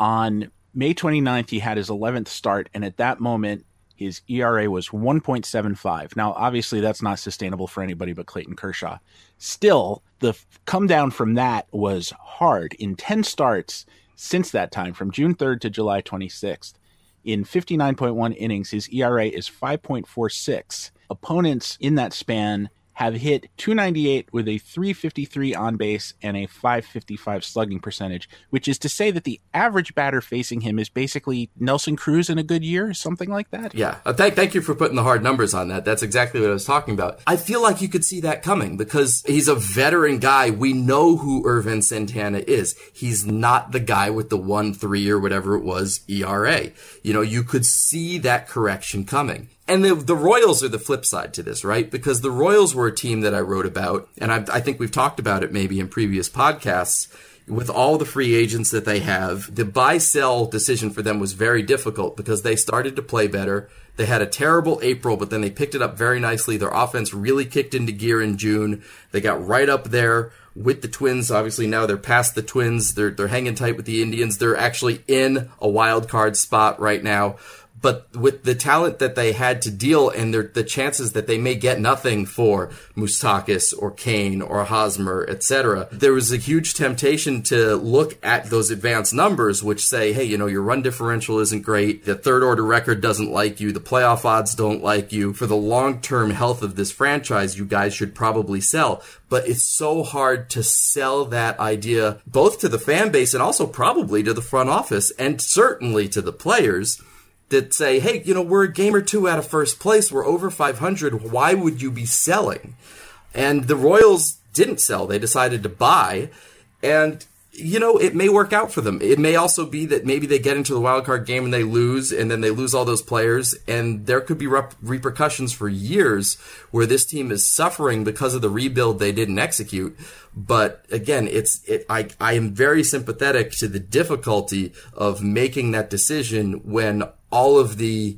S1: On May 29th, he had his 11th start, and at that moment, his ERA was 1.75. Now, obviously, that's not sustainable for anybody but Clayton Kershaw. Still, the come down from that was hard. In 10 starts since that time, from June 3rd to July 26th, in 59.1 innings, his ERA is 5.46. Opponents in that span have hit .298 with a .353 on base and a .555 slugging percentage, which is to say that the average batter facing him is basically Nelson Cruz in a good year, something like that.
S6: Yeah. Thank you for putting the hard numbers on that. That's exactly what I was talking about. I feel like you could see that coming because he's a veteran guy. We know who Ervin Santana is. He's not the guy with the 1.3 or whatever it was ERA. You could see that correction coming. And the Royals are the flip side to this, right? Because the Royals were a team that I wrote about, and I think we've talked about it maybe in previous podcasts. With all the free agents that they have, the buy-sell decision for them was very difficult because they started to play better. They had a terrible April, but then they picked it up very nicely. Their offense really kicked into gear in June. They got right up there with the Twins. Obviously, now they're past the Twins. They're hanging tight with the Indians. They're actually in a wild card spot right now. But with the talent that they had to deal and the chances that they may get nothing for Moustakas or Kane or Hosmer, etc., there was a huge temptation to look at those advanced numbers, which say, hey, your run differential isn't great. The third order record doesn't like you. The playoff odds don't like you. For the long-term health of this franchise, you guys should probably sell. But it's so hard to sell that idea both to the fan base and also probably to the front office and certainly to the players that say, hey, we're a game or two out of first place. We're over 500. Why would you be selling? And the Royals didn't sell. They decided to buy. And, it may work out for them. It may also be that maybe they get into the wild card game and they lose, and then they lose all those players, and there could be repercussions for years where this team is suffering because of the rebuild they didn't execute. But again, I am very sympathetic to the difficulty of making that decision when all of the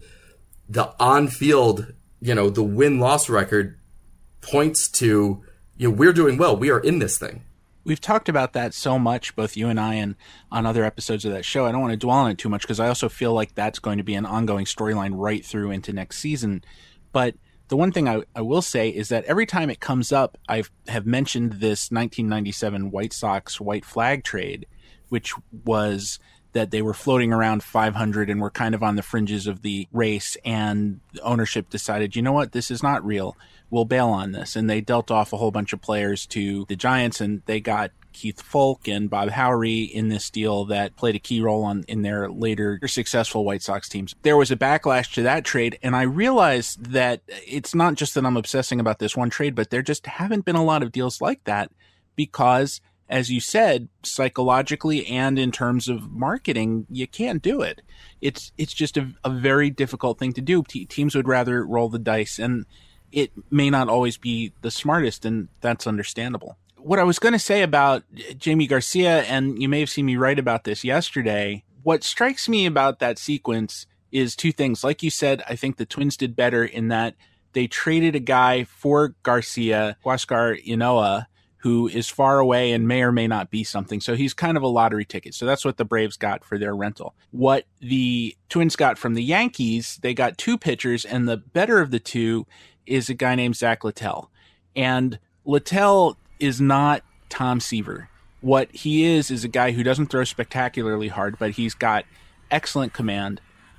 S6: on-field, the win-loss record points to, we're doing well. We are in this thing.
S1: We've talked about that so much, both you and I, and on other episodes of that show. I don't want to dwell on it too much because I also feel like that's going to be an ongoing storyline right through into next season. But the one thing I will say is that every time it comes up, I have mentioned this 1997 White Sox white flag trade, which was that they were floating around 500 and were kind of on the fringes of the race, and the ownership decided, you know what, this is not real. We'll bail on this. And they dealt off a whole bunch of players to the Giants, and they got Keith Folk and Bob Howery in this deal that played a key role in their later successful White Sox teams. There was a backlash to that trade, and I realized that it's not just that I'm obsessing about this one trade, but there just haven't been a lot of deals like that because, as you said, psychologically and in terms of marketing, you can't do it. It's just a very difficult thing to do. Teams would rather roll the dice, and it may not always be the smartest, and that's understandable. What I was going to say about Jamie Garcia, and you may have seen me write about this yesterday, what strikes me about that sequence is two things. Like you said, I think the Twins did better in that they traded a guy for Garcia, Huascar Ynoa, who is far away and may or may not be something. So he's kind of a lottery ticket. So that's what the Braves got for their rental. What the Twins got from the Yankees, they got two pitchers, and the better of the two is a guy named Zach Littell. And Littell is not Tom Seaver. What he is a guy who doesn't throw spectacularly hard, but he's got excellent command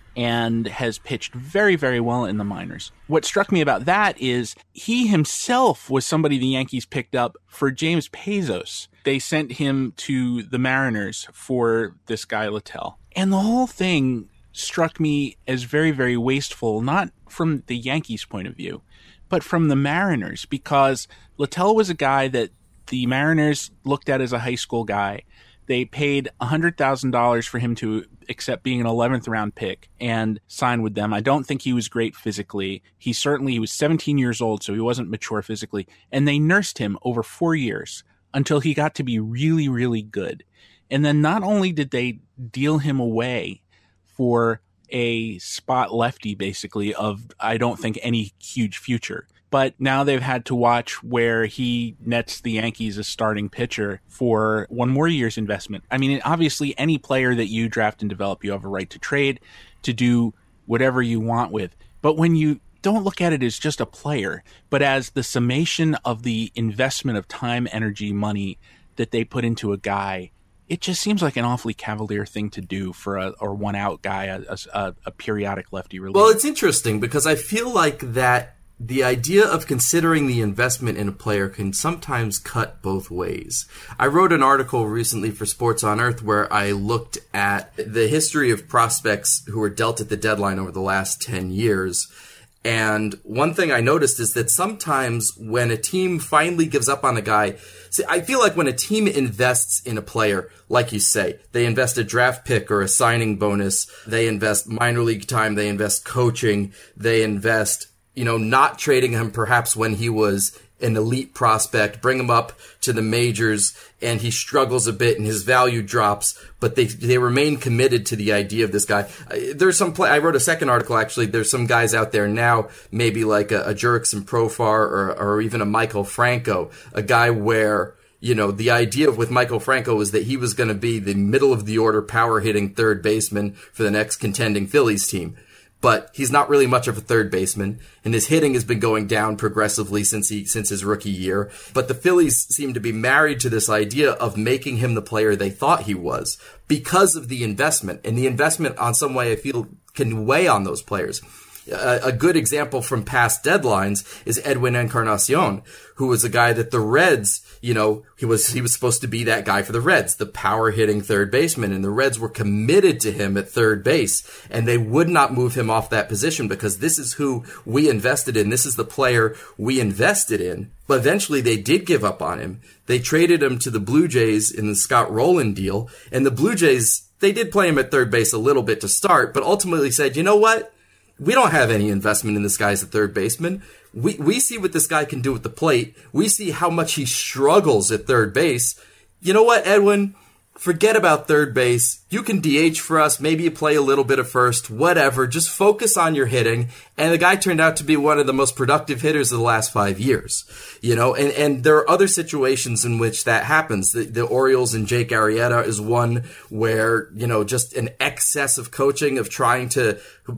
S1: and has pitched very, very well in the minors. What struck me about that is he himself was somebody the Yankees picked up for James Pezos. They sent him to the Mariners for this guy Littell. And the whole thing struck me as very, very wasteful, not from the Yankees' point of view, but from the Mariners, because Littell was a guy that the Mariners looked at as a high school guy. They paid $100,000 for him to accept being an 11th round pick and sign with them. I don't think he was great physically. He was 17 years old, so he wasn't mature physically. And they nursed him over 4 years until he got to be really, really good. And then not only did they deal him away for a spot lefty, basically, of I don't think any huge future, but now they've had to watch where he nets the Yankees a starting pitcher for one more year's investment. I mean, obviously, any player that you draft and develop, you have a right to trade, to do whatever you want with. But when you don't look at it as just a player, but as the summation of the investment of time, energy, money that they put into a guy, it just seems like an awfully cavalier thing to do for a one-out guy, a periodic lefty reliever.
S6: Well, it's interesting because I feel like that the idea of considering the investment in a player can sometimes cut both ways. I wrote an article recently for Sports on Earth where I looked at the history of prospects who were dealt at the deadline over the last 10 years. And one thing I noticed is that sometimes when a team finally gives up on a guy, I feel like when a team invests in a player, like you say, they invest a draft pick or a signing bonus, they invest minor league time, they invest coaching, they invest not trading him perhaps when he was an elite prospect, bring him up to the majors, and he struggles a bit and his value drops, but they remain committed to the idea of this guy. There's some I wrote a second article, actually. There's some guys out there now, maybe like a Jurickson Profar or even a Michael Franco, a guy where the idea with Michael Franco was that he was going to be the middle of the order power hitting third baseman for the next contending Phillies team. But he's not really much of a third baseman, and his hitting has been going down progressively since his rookie year. But the Phillies seem to be married to this idea of making him the player they thought he was because of the investment. And the investment, on some way, I feel, can weigh on those players. A good example from past deadlines is Edwin Encarnacion, who was a guy that the Reds, he was supposed to be that guy for the Reds, the power hitting third baseman, and the Reds were committed to him at third base, and they would not move him off that position because this is who we invested in. This is the player we invested in. But eventually they did give up on him. They traded him to the Blue Jays in the Scott Rowland deal, and the Blue Jays, they did play him at third base a little bit to start, but ultimately said, you know what? We don't have any investment in this guy as a third baseman. We see what this guy can do at the plate. We see how much he struggles at third base. You know what, Edwin? Forget about third base. You can DH for us. Maybe you play a little bit of first, whatever. Just focus on your hitting. And the guy turned out to be one of the most productive hitters of the last 5 years. And there are other situations in which that happens. The Orioles and Jake Arrieta is one where, just an excess of coaching, of trying to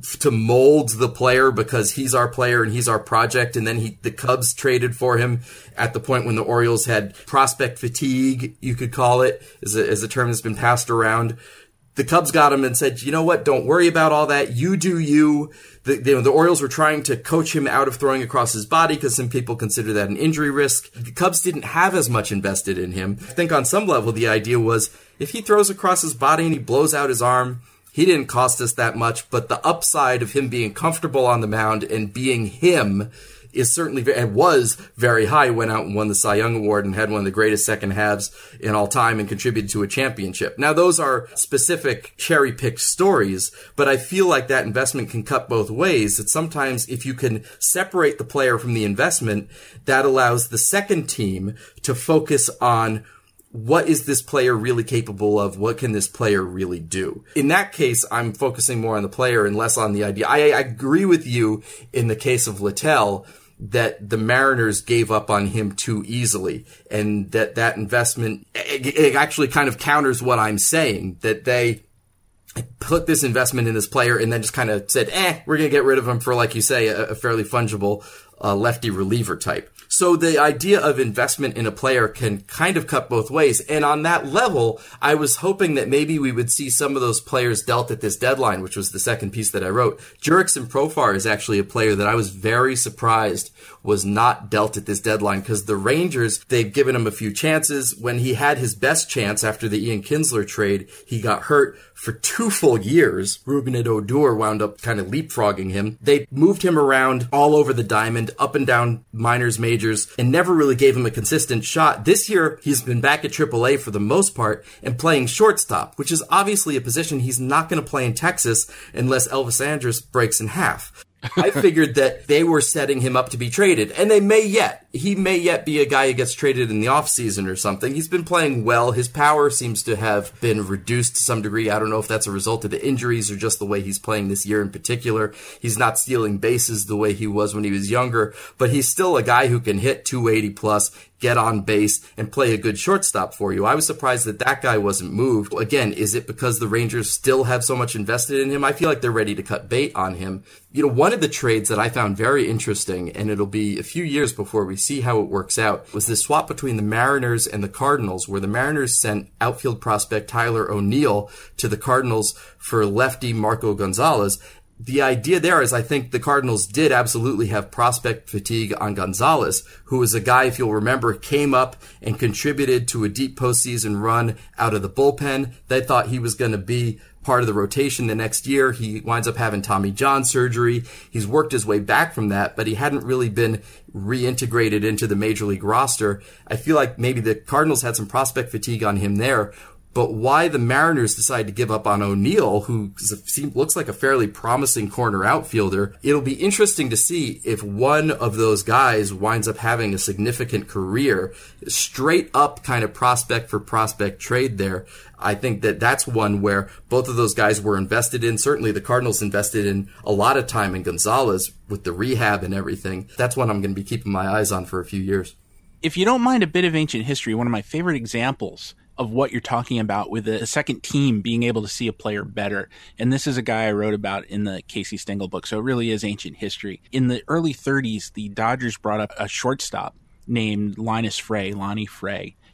S6: mold the player because he's our player and he's our project. And then the Cubs traded for him at the point when the Orioles had prospect fatigue, you could call it, as a term that's been passed around. The Cubs got him and said, you know what, don't worry about all that. You do you. The Orioles were trying to coach him out of throwing across his body because some people consider that an injury risk. The Cubs didn't have as much invested in him. I think on some level the idea was if he throws across his body and he blows out his arm, he didn't cost us that much, but the upside of him being comfortable on the mound and being him is certainly, and was very high, went out and won the Cy Young Award and had one of the greatest second halves in all time and contributed to a championship. Now, those are specific cherry-picked stories, but I feel like that investment can cut both ways. That sometimes if you can separate the player from the investment, that allows the second team to focus on what is this player really capable of? What can this player really do? In that case, I'm focusing more on the player and less on the idea. I agree with you in the case of Littell that the Mariners gave up on him too easily, and that investment, it actually kind of counters what I'm saying, that they put this investment in this player and then just kind of said, we're going to get rid of him for, like you say, a fairly fungible lefty reliever type. So the idea of investment in a player can kind of cut both ways. And on that level, I was hoping that maybe we would see some of those players dealt at this deadline, which was the second piece that I wrote. Jurickson Profar is actually a player that I was very surprised was not dealt at this deadline, because the Rangers, they've given him a few chances. When he had his best chance after the Ian Kinsler trade, he got hurt for 2 full years. Rougned Odor wound up kind of leapfrogging him. They moved him around all over the diamond, up and down minors, majors, and never really gave him a consistent shot. This year, he's been back at AAA for the most part and playing shortstop, which is obviously a position he's not going to play in Texas unless Elvis Andrus breaks in half. I figured that they were setting him up to be traded, and they may yet. He may yet be a guy who gets traded in the offseason or something. He's been playing well. His power seems to have been reduced to some degree. I don't know if that's a result of the injuries or just the way he's playing this year in particular. He's not stealing bases the way he was when he was younger, but he's still a guy who can hit 280 plus, get on base, and play a good shortstop for you. I was surprised that guy wasn't moved. Again, is it because the Rangers still have so much invested in him? I feel like they're ready to cut bait on him. One of the trades that I found very interesting, and it'll be a few years before we see how it works out, was this swap between the Mariners and the Cardinals, where the Mariners sent outfield prospect Tyler O'Neill to the Cardinals for lefty Marco Gonzalez. The idea there is I think the Cardinals did absolutely have prospect fatigue on Gonzalez, who was a guy, if you'll remember, came up and contributed to a deep postseason run out of the bullpen. They thought he was going to be part of the rotation the next year. He winds up having Tommy John surgery. He's worked his way back from that, but he hadn't really been reintegrated into the major league roster. I feel like maybe the Cardinals had some prospect fatigue on him there. But why the Mariners decide to give up on O'Neill, who looks like a fairly promising corner outfielder, it'll be interesting to see if one of those guys winds up having a significant career. Straight up kind of prospect for prospect trade there. I think that's one where both of those guys were invested in. Certainly the Cardinals invested in a lot of time in Gonzalez with the rehab and everything. That's one I'm going to be keeping my eyes on for a few years.
S1: If you don't mind a bit of ancient history, one of my favorite examples of what you're talking about with a second team being able to see a player better. And this is a guy I wrote about in the Casey Stengel book. So it really is ancient history. In the early 30s, the Dodgers brought up a shortstop named Lonnie Frey.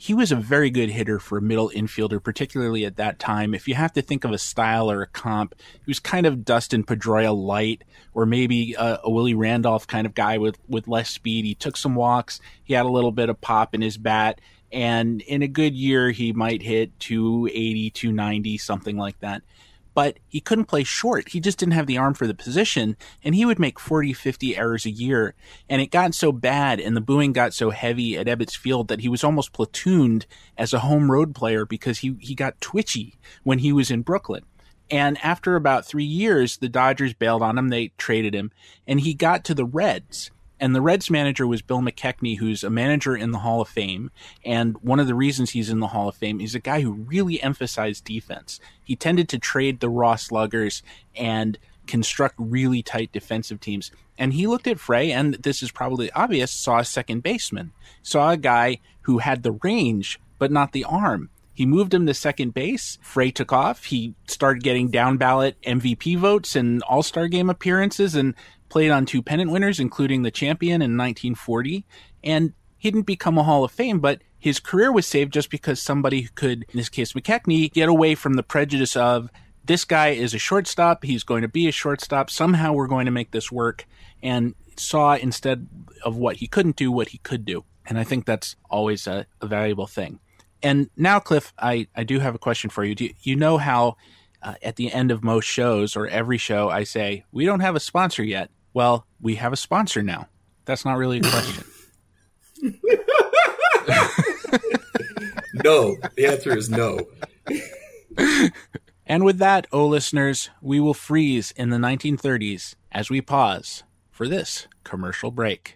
S1: he was a very good hitter for a middle infielder, particularly at that time. If you have to think of a style or a comp, he was kind of Dustin Pedroia light, or maybe a Willie Randolph kind of guy with less speed. He took some walks. He had a little bit of pop in his bat. And in a good year, he might hit 280, 290, something like that. But he couldn't play short. He just didn't have the arm for the position, and he would make 40, 50 errors a year. And it got so bad, and the booing got so heavy at Ebbets Field that he was almost platooned as a home road player because he got twitchy when he was in Brooklyn. And after about 3 years, the Dodgers bailed on him. They traded him, and he got to the Reds. And the Reds manager was Bill McKechnie, who's a manager in the Hall of Fame. And one of the reasons he's in the Hall of Fame is a guy who really emphasized defense. He tended to trade the raw sluggers and construct really tight defensive teams. And he looked at Frey, and this is probably obvious, saw a second baseman, saw a guy who had the range, but not the arm. He moved him to second base. Frey took off. He started getting down ballot MVP votes and All-Star game appearances, and played on 2 pennant winners, including the champion in 1940, and he didn't become a Hall of Fame, but his career was saved just because somebody could, in this case McKechnie, get away from the prejudice of, this guy is a shortstop, he's going to be a shortstop, somehow we're going to make this work, and saw instead of what he couldn't do, what he could do. And I think that's always a valuable thing. And now, Cliff, I do have a question for you. You know how at the end of most shows, or every show, I say, we don't have a sponsor yet. Well, we have a sponsor now. That's not really a question.
S6: No. The answer is no.
S1: And with that, listeners, we will freeze in the 1930s as we pause for this commercial break.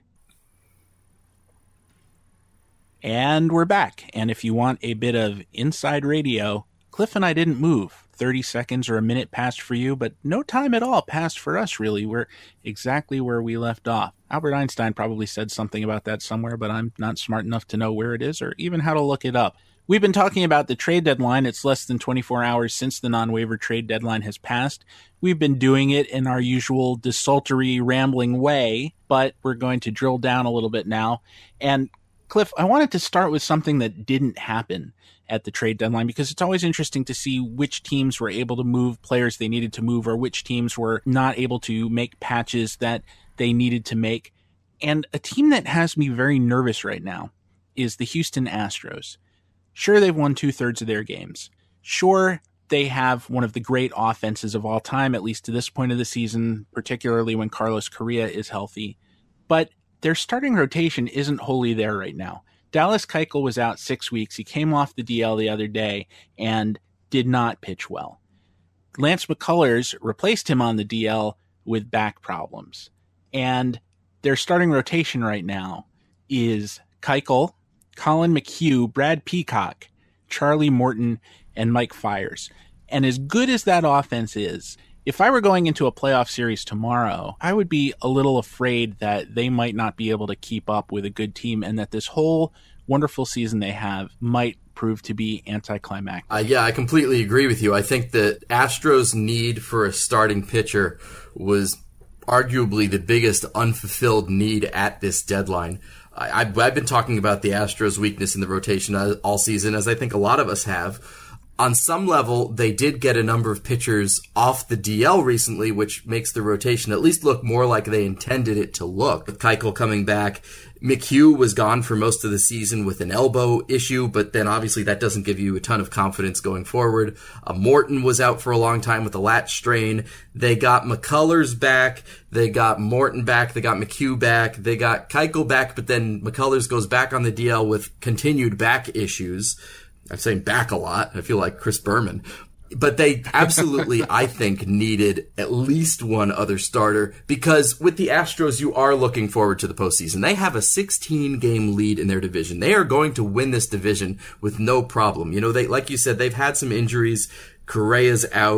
S1: And we're back. And if you want a bit of inside radio, Cliff and I didn't move. 30 seconds or a minute passed for you, but no time at all passed for us, really. We're exactly where we left off. Albert Einstein probably said something about that somewhere, but I'm not smart enough to know where it is or even how to look it up. We've been talking about the trade deadline. It's less than 24 hours since the non-waiver trade deadline has passed. We've been doing it in our usual desultory, rambling way, but we're going to drill down a little bit now. And Cliff, I wanted to start with something that didn't happen at the trade deadline, because it's always interesting to see which teams were able to move players they needed to move, or which teams were not able to make patches that they needed to make. And a team that has me very nervous right now is the Houston Astros. Sure, they've won 2/3 of their games. Sure, they have one of the great offenses of all time, at least to this point of the season, particularly when Carlos Correa is healthy. But their starting rotation isn't wholly there right now. Dallas Keuchel was out 6 weeks. He came off the DL the other day and did not pitch well. Lance McCullers replaced him on the DL with back problems. And their starting rotation right now is Keuchel, Colin McHugh, Brad Peacock, Charlie Morton, and Mike Fiers. And as good as that offense is, if I were going into a playoff series tomorrow, I would be a little afraid that they might not be able to keep up with a good team, and that this whole wonderful season they have might prove to be anticlimactic.
S6: Yeah, I completely agree with you. I think that Astros' need for a starting pitcher was arguably the biggest unfulfilled need at this deadline. I've been talking about the Astros' weakness in the rotation all season, as I think a lot of us have. On some level, they did get a number of pitchers off the DL recently, which makes the rotation at least look more like they intended it to look. With Keuchel coming back, McHugh was gone for most of the season with an elbow issue, but then obviously that doesn't give you a ton of confidence going forward. Morton was out for a long time with a lat strain. They got McCullers back. They got Morton back. They got McHugh back. They got Keuchel back, but then McCullers goes back on the DL with continued back issues. I'm saying back a lot. I feel like Chris Berman. But they absolutely, I think, needed at least one other starter, because with the Astros, you are looking forward to the postseason. They have a 16-game lead in their division. They are going to win this division with no problem. You know, they, like you said, they've had some injuries. Correa's out.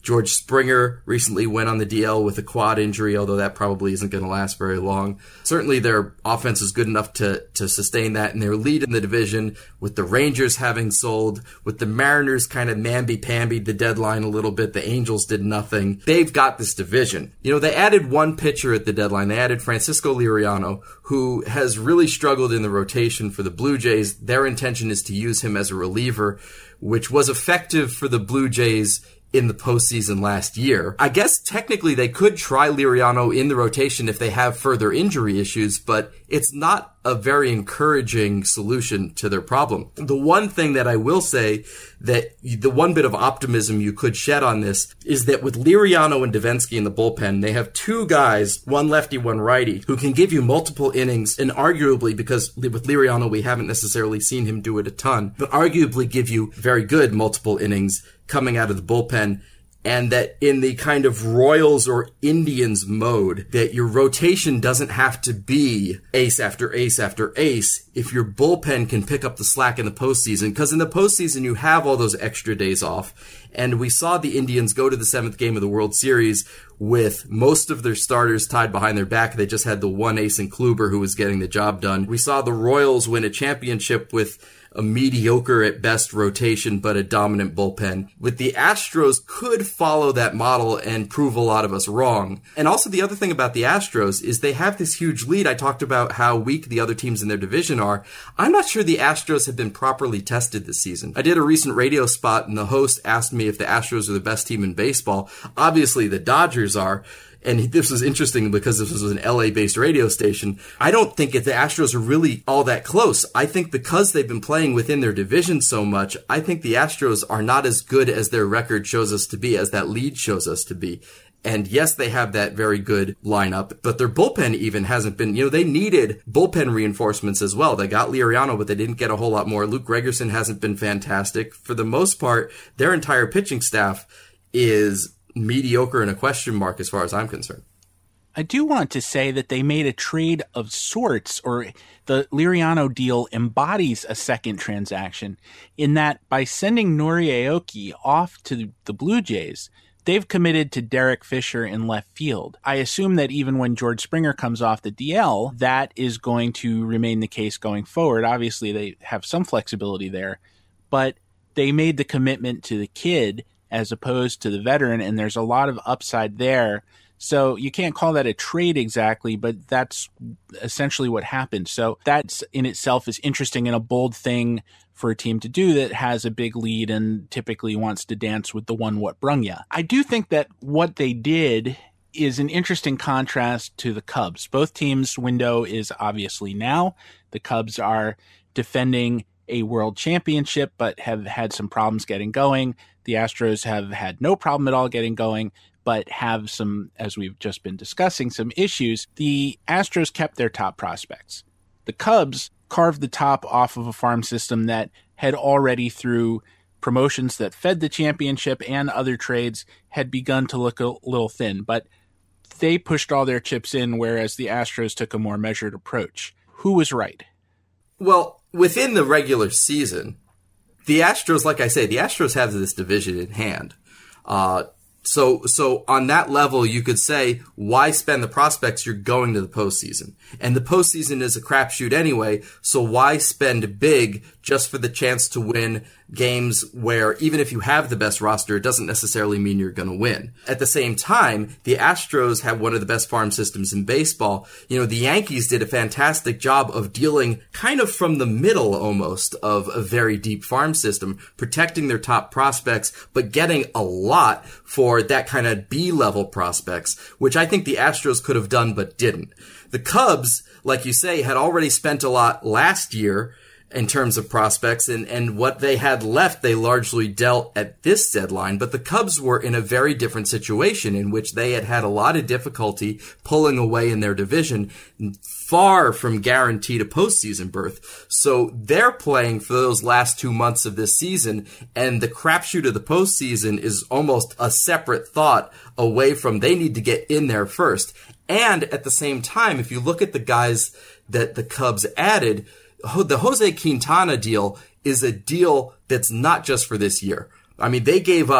S6: George Springer recently went on the DL with a quad injury, although that probably isn't going to last very long. Certainly their offense is good enough to sustain that, and their lead in the division, with the Rangers having sold, with the Mariners kind of mamby-pambied the deadline a little bit, the Angels did nothing. They've got this division. You know, they added one pitcher at the deadline. They added Francisco Liriano, who has really struggled in the rotation for the Blue Jays. Their intention is to use him as a reliever, which was effective for the Blue Jays in the postseason last year. I guess technically they could try Liriano in the rotation if they have further injury issues, but it's not a very encouraging solution to their problem. The one thing that I will say, that the one bit of optimism you could shed on this, is that with Liriano and Devenski in the bullpen, they have two guys, one lefty, one righty, who can give you multiple innings, and arguably, because with Liriano we haven't necessarily seen him do it a ton, but arguably give you very good multiple innings coming out of the bullpen, and that in the kind of Royals or Indians mode, that your rotation doesn't have to be ace after ace after ace if your bullpen can pick up the slack in the postseason. Because in the postseason, you have all those extra days off. And we saw the Indians go to the 7th game of the World Series with most of their starters tied behind their back. They just had the one ace in Kluber who was getting the job done. We saw the Royals win a championship with a mediocre at best rotation, but a dominant bullpen. With the Astros could follow that model and prove a lot of us wrong. And also the other thing about the Astros is they have this huge lead. I talked about how weak the other teams in their division are. I'm not sure the Astros have been properly tested this season. I did a recent radio spot and the host asked me if the Astros are the best team in baseball. Obviously the Dodgers are. And this was interesting because this was an LA-based radio station. I don't think the Astros are really all that close. I think because they've been playing within their division so much, I think the Astros are not as good as their record shows us to be, as that lead shows us to be. And yes, they have that very good lineup, but their bullpen even hasn't been, they needed bullpen reinforcements as well. They got Liriano, but they didn't get a whole lot more. Luke Gregerson hasn't been fantastic. For the most part, their entire pitching staff is mediocre and a question mark as far as I'm concerned.
S1: I do want to say that they made a trade of sorts, or the Liriano deal embodies a second transaction, in that by sending Nori Aoki off to the Blue Jays, they've committed to Derek Fisher in left field. I assume that even when George Springer comes off the DL, that is going to remain the case going forward. Obviously, they have some flexibility there, but they made the commitment to the kid as opposed to the veteran, and there's a lot of upside there. So you can't call that a trade exactly, but that's essentially what happened. So that in itself is interesting and a bold thing for a team to do that has a big lead and typically wants to dance with the one what brung ya. I do think that what they did is an interesting contrast to the Cubs. Both teams' window is obviously now. The Cubs are defending a world championship, but have had some problems getting going. The Astros have had no problem at all getting going, but have some, as we've just been discussing, some issues. The Astros kept their top prospects. The Cubs carved the top off of a farm system that had already, through promotions that fed the championship and other trades, had begun to look a little thin. But they pushed all their chips in, whereas the Astros took a more measured approach. Who was right?
S6: Well, within the regular season, the Astros, like I say, the Astros have this division in hand. So on that level, you could say, why spend the prospects? You're going to the postseason. And the postseason is a crapshoot anyway, so why spend big just for the chance to win games where even if you have the best roster, it doesn't necessarily mean you're going to win. At the same time, the Astros have one of the best farm systems in baseball. The Yankees did a fantastic job of dealing kind of from the middle almost of a very deep farm system, protecting their top prospects, but getting a lot for that kind of B-level prospects, which I think the Astros could have done but didn't. The Cubs, like you say, had already spent a lot last year in terms of prospects, and what they had left, they largely dealt at this deadline. But the Cubs were in a very different situation in which they had a lot of difficulty pulling away in their division, far from guaranteed a postseason berth. So they're playing for those last 2 months of this season, and the crapshoot of the postseason is almost a separate thought away from they need to get in there first. And at the same time, if you look at the guys that the Cubs added, the Jose Quintana deal is a deal that's not just for this year. I mean, they gave up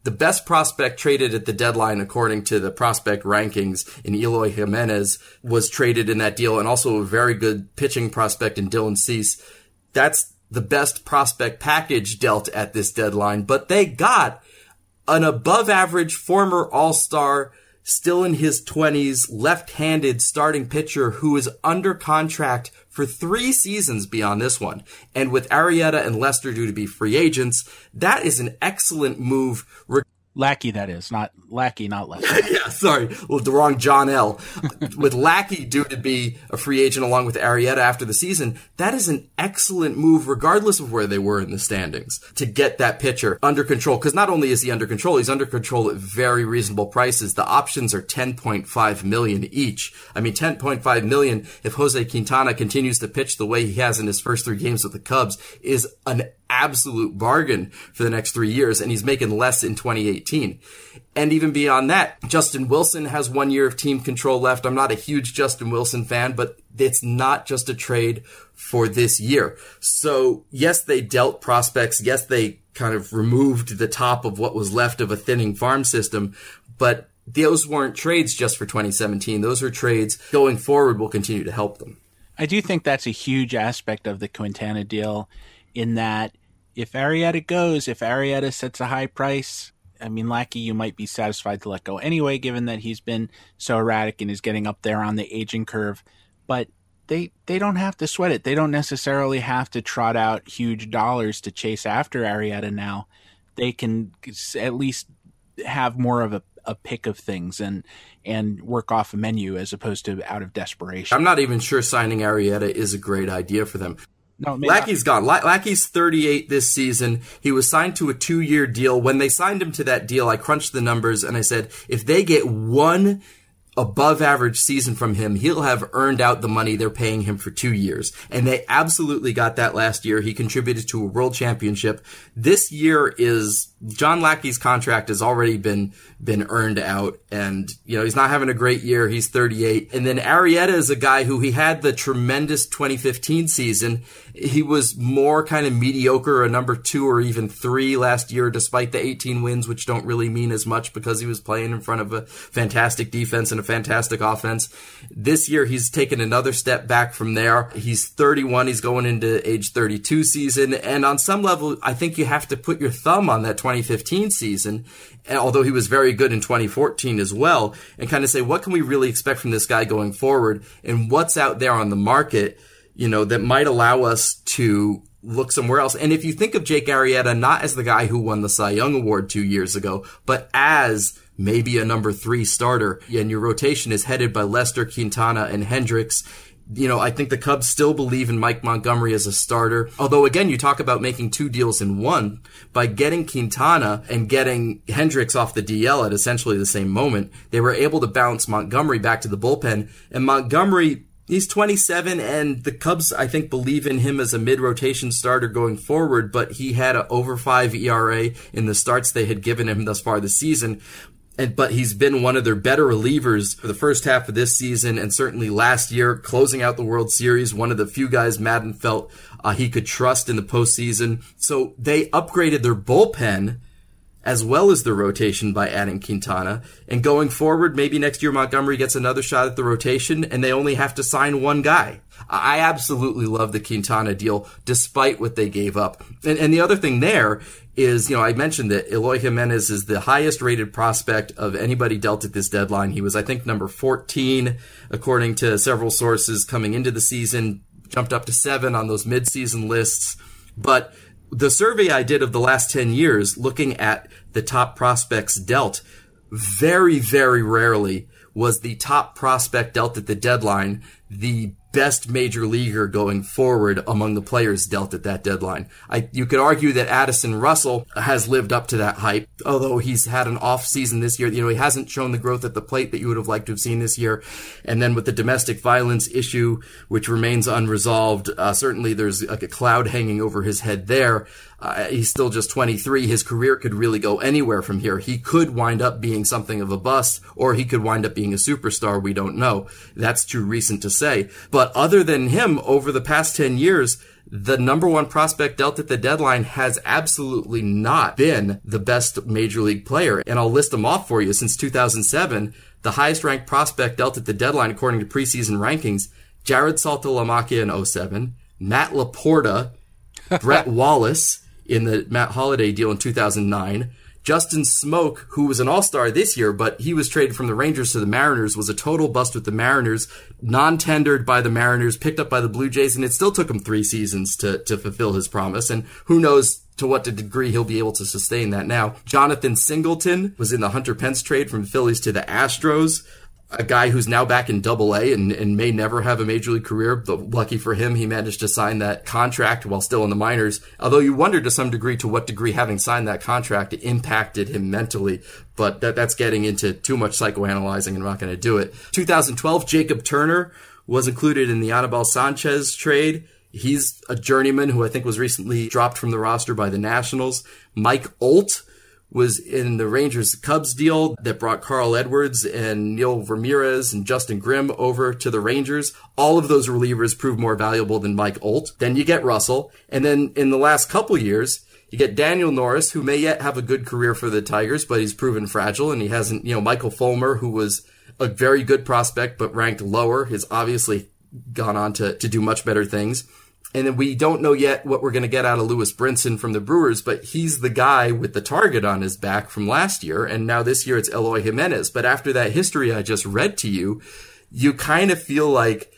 S6: The best prospect traded at the deadline, according to the prospect rankings, in Eloy Jimenez, was traded in that deal, and also a very good pitching prospect in Dylan Cease. That's the best prospect package dealt at this deadline, but they got an above-average former All-Star, still in his 20s, left-handed starting pitcher who is under contract for 3 seasons beyond this one. And with Arrieta and Lester due to be free agents, that is an excellent move.
S1: Lackey, that is. Not Lackey, not Lester.
S6: Yeah, sorry. Well, the wrong John L. With Lackey due to be a free agent along with Arrieta after the season, that is an excellent move regardless of where they were in the standings to get that pitcher under control. Because not only is he under control, he's under control at very reasonable prices. The options are $10.5 million each. I mean, $10.5 million if Jose Quintana continues to pitch the way he has in his first 3 games with the Cubs is an absolute bargain for the next 3 years, and he's making less in 2018. And even beyond that, Justin Wilson has 1 year of team control left. I'm not a huge Justin Wilson fan, but it's not just a trade for this year. So yes, they dealt prospects. Yes, they kind of removed the top of what was left of a thinning farm system, but those weren't trades just for 2017. Those are trades going forward will continue to help them.
S1: I do think that's a huge aspect of the Quintana deal, in that if Arrieta goes, if Arrieta sets a high price, I mean, Lackey, you might be satisfied to let go anyway, given that he's been so erratic and is getting up there on the aging curve. But they don't have to sweat it. They don't necessarily have to trot out huge dollars to chase after Arrieta now. They can at least have more of a pick of things and work off a menu as opposed to out of desperation.
S6: I'm not even sure signing Arrieta is a great idea for them.
S1: No,
S6: Lackey's gone. Lackey's 38 this season. He was signed to a 2-year deal. When they signed him to that deal, I crunched the numbers and I said, if they get one above average season from him, he'll have earned out the money they're paying him for 2 years. And they absolutely got that last year. He contributed to a world championship. This year is John Lackey's contract has already been earned out, and he's not having a great year. He's 38. And then Arrieta is a guy who he had the tremendous 2015 season. He was more kind of mediocre, a number 2 or even 3 last year, despite the 18 wins, which don't really mean as much because he was playing in front of a fantastic defense and a fantastic offense. This year, he's taken another step back from there. He's 31. He's going into age 32 season. And on some level, I think you have to put your thumb on that 2015 season, although he was very good in 2014 as well, and kind of say, what can we really expect from this guy going forward, and what's out there on the market, that might allow us to look somewhere else. And if you think of Jake Arrieta not as the guy who won the Cy Young Award 2 years ago, but as maybe a number 3 starter, and your rotation is headed by Lester, Quintana, and Hendricks, I think the Cubs still believe in Mike Montgomery as a starter. Although, again, you talk about making 2 deals in one. By getting Quintana and getting Hendricks off the DL at essentially the same moment, they were able to bounce Montgomery back to the bullpen. And Montgomery, he's 27, and the Cubs, I think, believe in him as a mid-rotation starter going forward, but he had an over 5 ERA in the starts they had given him thus far this season. But he's been one of their better relievers for the first half of this season, and certainly last year, closing out the World Series, one of the few guys Madden felt he could trust in the postseason. So they upgraded their bullpen as well as their rotation by adding Quintana. And going forward, maybe next year Montgomery gets another shot at the rotation, and they only have to sign one guy. I absolutely love the Quintana deal, despite what they gave up. And the other thing there is, I mentioned that Eloy Jimenez is the highest rated prospect of anybody dealt at this deadline. He was, I think, number 14, according to several sources coming into the season, jumped up to 7 on those midseason lists. But the survey I did of the last 10 years, looking at the top prospects dealt, very, very rarely was the top prospect dealt at the deadline the best major leaguer going forward among the players dealt at that deadline. You could argue that Addison Russell has lived up to that hype, although he's had an off season this year. He hasn't shown the growth at the plate that you would have liked to have seen this year. And then with the domestic violence issue, which remains unresolved, certainly there's like a cloud hanging over his head there. He's still just 23. His career could really go anywhere from here. He could wind up being something of a bust, or he could wind up being a superstar. We don't know. That's too recent to say. But other than him, over the past 10 years, the number one prospect dealt at the deadline has absolutely not been the best major league player. And I'll list them off for you. Since 2007, the highest ranked prospect dealt at the deadline, according to preseason rankings, Jared Saltalamacchia in 07, Matt Laporta, Brett Wallace in the Matt Holliday deal in 2009, Justin Smoke, who was an all-star this year, but he was traded from the Rangers to the Mariners, was a total bust with the Mariners, non-tendered by the Mariners, picked up by the Blue Jays, and it still took him 3 seasons to fulfill his promise. And who knows to what degree he'll be able to sustain that now. Jonathan Singleton was in the Hunter Pence trade from Phillies to the Astros. A guy who's now back in Double-A and may never have a major league career. But lucky for him, he managed to sign that contract while still in the minors. Although you wonder to some degree to what degree having signed that contract impacted him mentally. But that's getting into too much psychoanalyzing, and I'm not going to do it. 2012, Jacob Turner was included in the Anibal Sanchez trade. He's a journeyman who I think was recently dropped from the roster by the Nationals. Mike Olt was in the Rangers-Cubs deal that brought Carl Edwards and Neil Ramirez and Justin Grimm over to the Rangers. All of those relievers proved more valuable than Mike Olt. Then you get Russell. And then in the last couple years, you get Daniel Norris, who may yet have a good career for the Tigers, but he's proven fragile, and he hasn't, Michael Fulmer, who was a very good prospect but ranked lower, has obviously gone on to do much better things. And then we don't know yet what we're going to get out of Lewis Brinson from the Brewers, but he's the guy with the target on his back from last year. And now this year it's Eloy Jimenez. But after that history I just read to you, you kind of feel like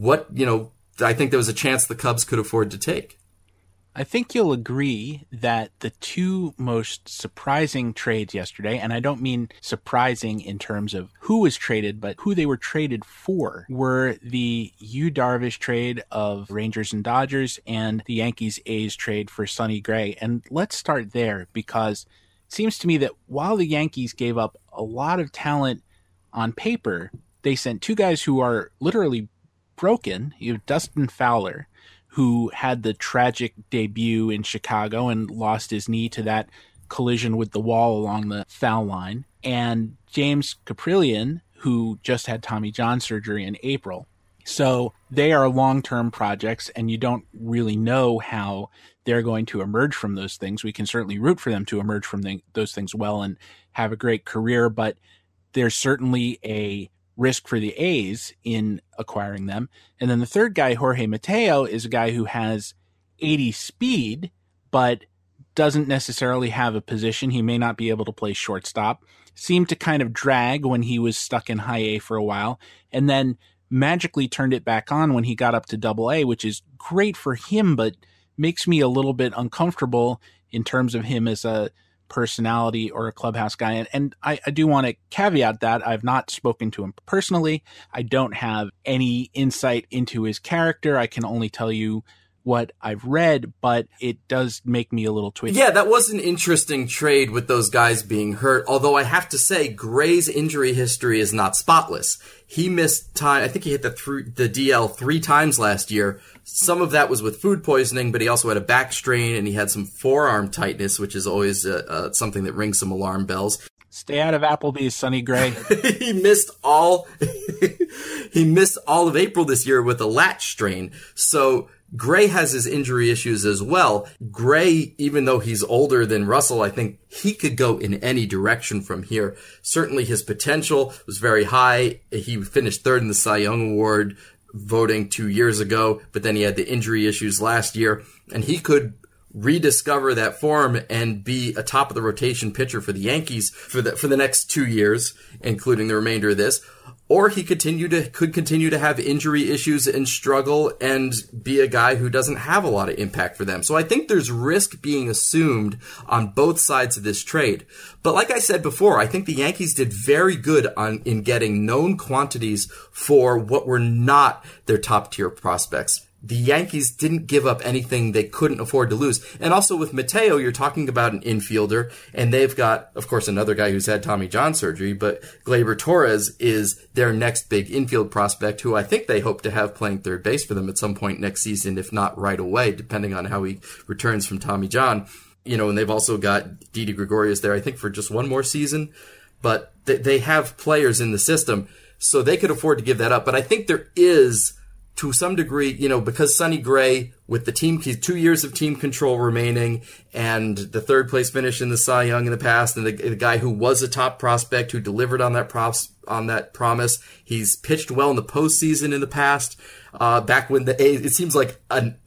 S6: I think there was a chance the Cubs could afford to take.
S1: I think you'll agree that the two most surprising trades yesterday, and I don't mean surprising in terms of who was traded, but who they were traded for, were the Yu Darvish trade of Rangers and Dodgers and the Yankees-A's trade for Sonny Gray. And let's start there, because it seems to me that while the Yankees gave up a lot of talent on paper, they sent two guys who are literally broken. You have Dustin Fowler, who had the tragic debut in Chicago and lost his knee to that collision with the wall along the foul line, and James Kaprielian, who just had Tommy John surgery in April. So they are long-term projects, and you don't really know how they're going to emerge from those things. We can certainly root for them to emerge from those things well and have a great career, but there's certainly a risk for the A's in acquiring them. And then the third guy, Jorge Mateo, is a guy who has 80 speed, but doesn't necessarily have a position. He may not be able to play shortstop. Seemed to kind of drag when he was stuck in high A for a while, and then magically turned it back on when he got up to Double-A, which is great for him, but makes me a little bit uncomfortable in terms of him as a personality or a clubhouse guy. And I do want to caveat that I've not spoken to him personally. I don't have any insight into his character. I can only tell you what I've read, but it does make me a little twitchy.
S6: Yeah, that was an interesting trade with those guys being hurt, although I have to say Gray's injury history is not spotless. He missed time. I think he hit the DL 3 times last year. Some of that was with food poisoning, but he also had a back strain and he had some forearm tightness, which is always something that rings some alarm bells.
S1: Stay out of Applebee's, Sonny Gray.
S6: He missed all of April this year with a lat strain. So Gray has his injury issues as well. Gray, even though he's older than Russell, I think he could go in any direction from here. Certainly his potential was very high. He finished 3rd in the Cy Young Award voting 2 years ago, but then he had the injury issues last year, and he could rediscover that form and be a top of the rotation pitcher for the Yankees for the next 2 years, including the remainder of this. Or he could continue to have injury issues and struggle and be a guy who doesn't have a lot of impact for them. So I think there's risk being assumed on both sides of this trade. But like I said before, I think the Yankees did very good in getting known quantities for what were not their top tier prospects. The Yankees didn't give up anything they couldn't afford to lose. And also with Mateo, you're talking about an infielder, and they've got, of course, another guy who's had Tommy John surgery, but Gleyber Torres is their next big infield prospect, who I think they hope to have playing third base for them at some point next season, if not right away, depending on how he returns from Tommy John. And they've also got Didi Gregorius there, I think, for just one more season. But they have players in the system, so they could afford to give that up. But I think there is to some degree, because Sonny Gray, with the team, 2 years of team control remaining, and the third place finish in the Cy Young in the past, and the guy who was a top prospect who delivered on that promise. He's pitched well in the postseason in the past. Back when the A's, it seems like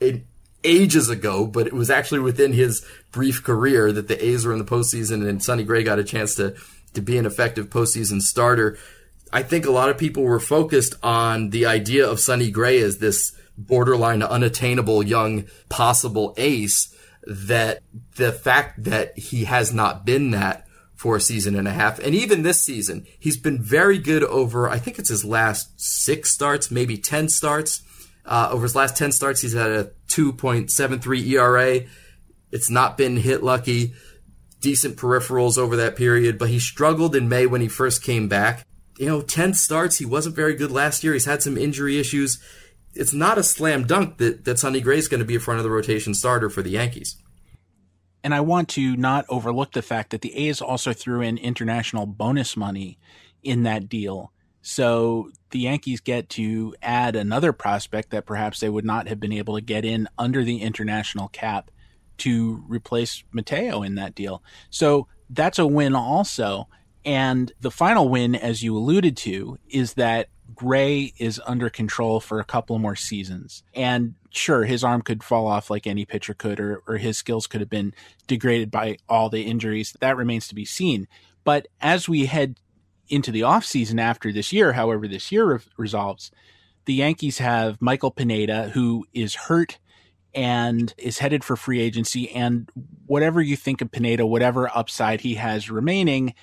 S6: ages ago, but it was actually within his brief career that the A's were in the postseason, and Sonny Gray got a chance to be an effective postseason starter. I think a lot of people were focused on the idea of Sonny Gray as this borderline unattainable young possible ace, that the fact that he has not been that for a season and a half, and even this season, he's been very good over, I think it's his last 6 starts, maybe 10 starts. Over his last 10 starts, he's had a 2.73 ERA. It's not been hit lucky. Decent peripherals over that period, but he struggled in May when he first came back. 10 starts, he wasn't very good last year. He's had some injury issues. It's not a slam dunk that Sonny Gray is going to be a front of the rotation starter for the Yankees.
S1: And I want to not overlook the fact that the A's also threw in international bonus money in that deal. So the Yankees get to add another prospect that perhaps they would not have been able to get in under the international cap to replace Mateo in that deal. So that's a win also. And the final win, as you alluded to, is that Gray is under control for a couple more seasons. And sure, his arm could fall off like any pitcher could, or his skills could have been degraded by all the injuries. That remains to be seen. But as we head into the offseason after this year, however this year resolves, the Yankees have Michael Pineda, who is hurt and is headed for free agency. And whatever you think of Pineda, whatever upside he has remaining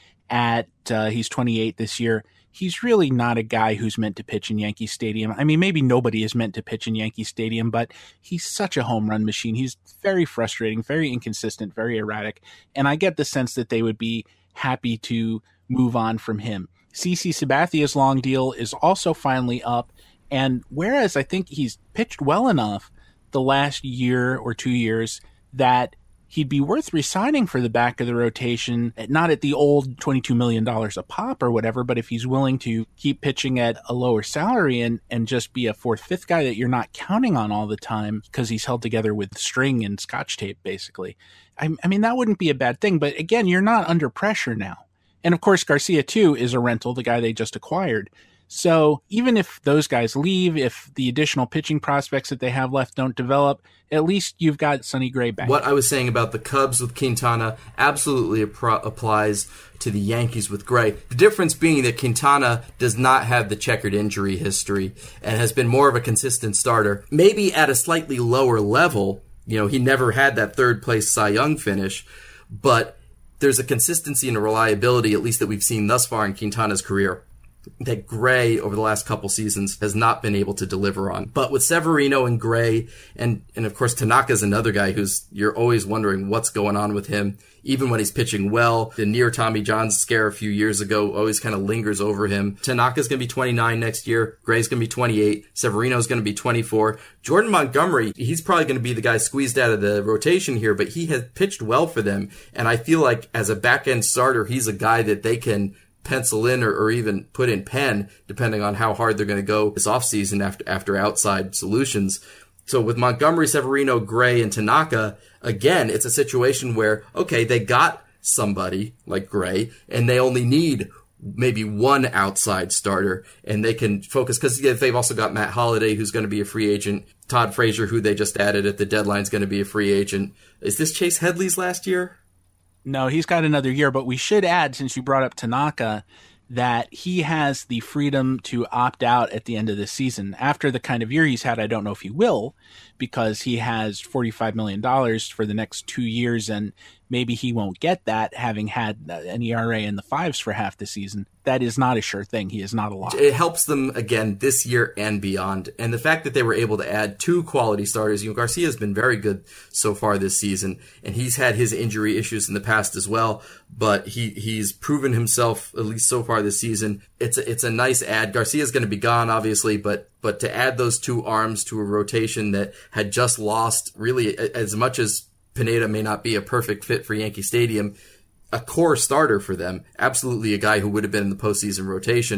S1: he's 28 this year, he's really not a guy who's meant to pitch in Yankee Stadium. I mean, maybe nobody is meant to pitch in Yankee Stadium, but he's such a home run machine. He's very frustrating, very inconsistent, very erratic. And I get the sense that they would be happy to move on from him. CC Sabathia's long deal is also finally up. And whereas I think he's pitched well enough the last year or 2 years that he'd be worth resigning for the back of the rotation, not at the old $22 million a pop or whatever, but if he's willing to keep pitching at a lower salary and just be a 4th, 5th guy that you're not counting on all the time because he's held together with string and scotch tape, basically. I mean, that wouldn't be a bad thing. But again, you're not under pressure now. And of course, Garcia, too, is a rental, the guy they just acquired. So even if those guys leave, if the additional pitching prospects that they have left don't develop, at least you've got Sonny Gray back.
S6: What I was saying about the Cubs with Quintana absolutely applies to the Yankees with Gray. The difference being that Quintana does not have the checkered injury history and has been more of a consistent starter, maybe at a slightly lower level. He never had that third place Cy Young finish, but there's a consistency and a reliability, at least that we've seen thus far in Quintana's career, that Gray over the last couple seasons has not been able to deliver on. But with Severino and Gray, and of course Tanaka's another guy who's, you're always wondering what's going on with him, even when he's pitching well. The near Tommy John scare a few years ago always kind of lingers over him. Tanaka's going to be 29 next year. Gray's going to be 28. Severino's going to be 24. Jordan Montgomery, he's probably going to be the guy squeezed out of the rotation here, but he has pitched well for them. And I feel like as a back-end starter, he's a guy that they can pencil in or even put in pen, depending on how hard they're going to go this offseason after outside solutions. So with Montgomery, Severino, Gray, and Tanaka, again, it's a situation where, okay, they got somebody like Gray, and they only need maybe one outside starter, and they can focus, because they've also got Matt Holliday, who's going to be a free agent. Todd Frazier, who they just added at the deadline, is going to be a free agent. Is this Chase Headley's last year?
S1: No, he's got another year, but we should add, since you brought up Tanaka, that he has the freedom to opt out at the end of the season. After the kind of year he's had, I don't know if he will, because he has $45 million for the next 2 years, and maybe he won't get that, having had an ERA in the 5s for half the season. That is not a sure thing. He is not a lock.
S6: It helps them, again, this year and beyond. And the fact that they were able to add 2 quality starters, Garcia has been very good so far this season, and he's had his injury issues in the past as well, but he's proven himself, at least so far this season. It's a nice add. Garcia's going to be gone, obviously, but to add those 2 arms to a rotation that had just lost, really, as much as Pineda may not be a perfect fit for Yankee Stadium, a core starter for them, absolutely a guy who would have been in the postseason rotation.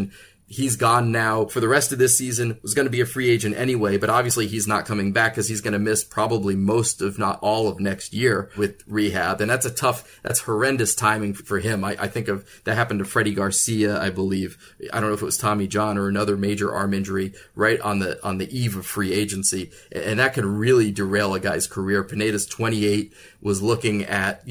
S6: he's gone now for the rest of this season, was going to be a free agent anyway, but obviously he's not coming back because he's going to miss probably most, if not all, of next year with rehab. And that's horrendous timing for him. I think of that happened to Freddie Garcia, I believe. I don't know if it was Tommy John or another major arm injury right on the eve of free agency. And that could really derail a guy's career. Pineda's 28, was looking at,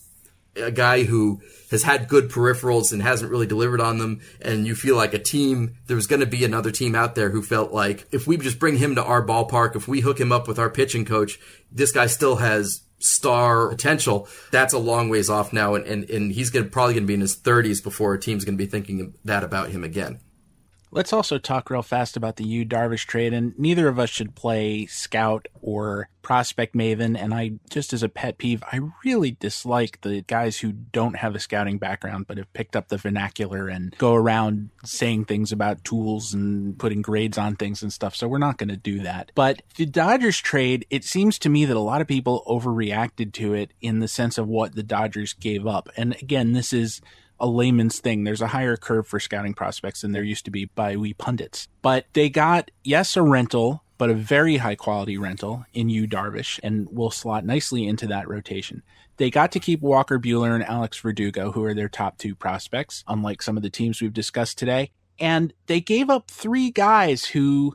S6: a guy who has had good peripherals and hasn't really delivered on them, and you feel like there was going to be another team out there who felt like if we just bring him to our ballpark, if we hook him up with our pitching coach, this guy still has star potential. That's a long ways off now, and he's probably going to be in his 30s before a team's going to be thinking that about him again.
S1: Let's also talk real fast about the Yu Darvish trade, and neither of us should play scout or prospect maven, and I, just as a pet peeve, I really dislike the guys who don't have a scouting background but have picked up the vernacular and go around saying things about tools and putting grades on things and stuff, so we're not going to do that. But the Dodgers trade, it seems to me that a lot of people overreacted to it in the sense of what the Dodgers gave up. And again, this is a layman's thing. There's a higher curve for scouting prospects than there used to be by we pundits. But they got, yes, a rental, but a very high quality rental in Yu Darvish, and will slot nicely into that rotation. They got to keep Walker Buehler and Alex Verdugo, who are their top two prospects, unlike some of the teams we've discussed today. And they gave up three guys who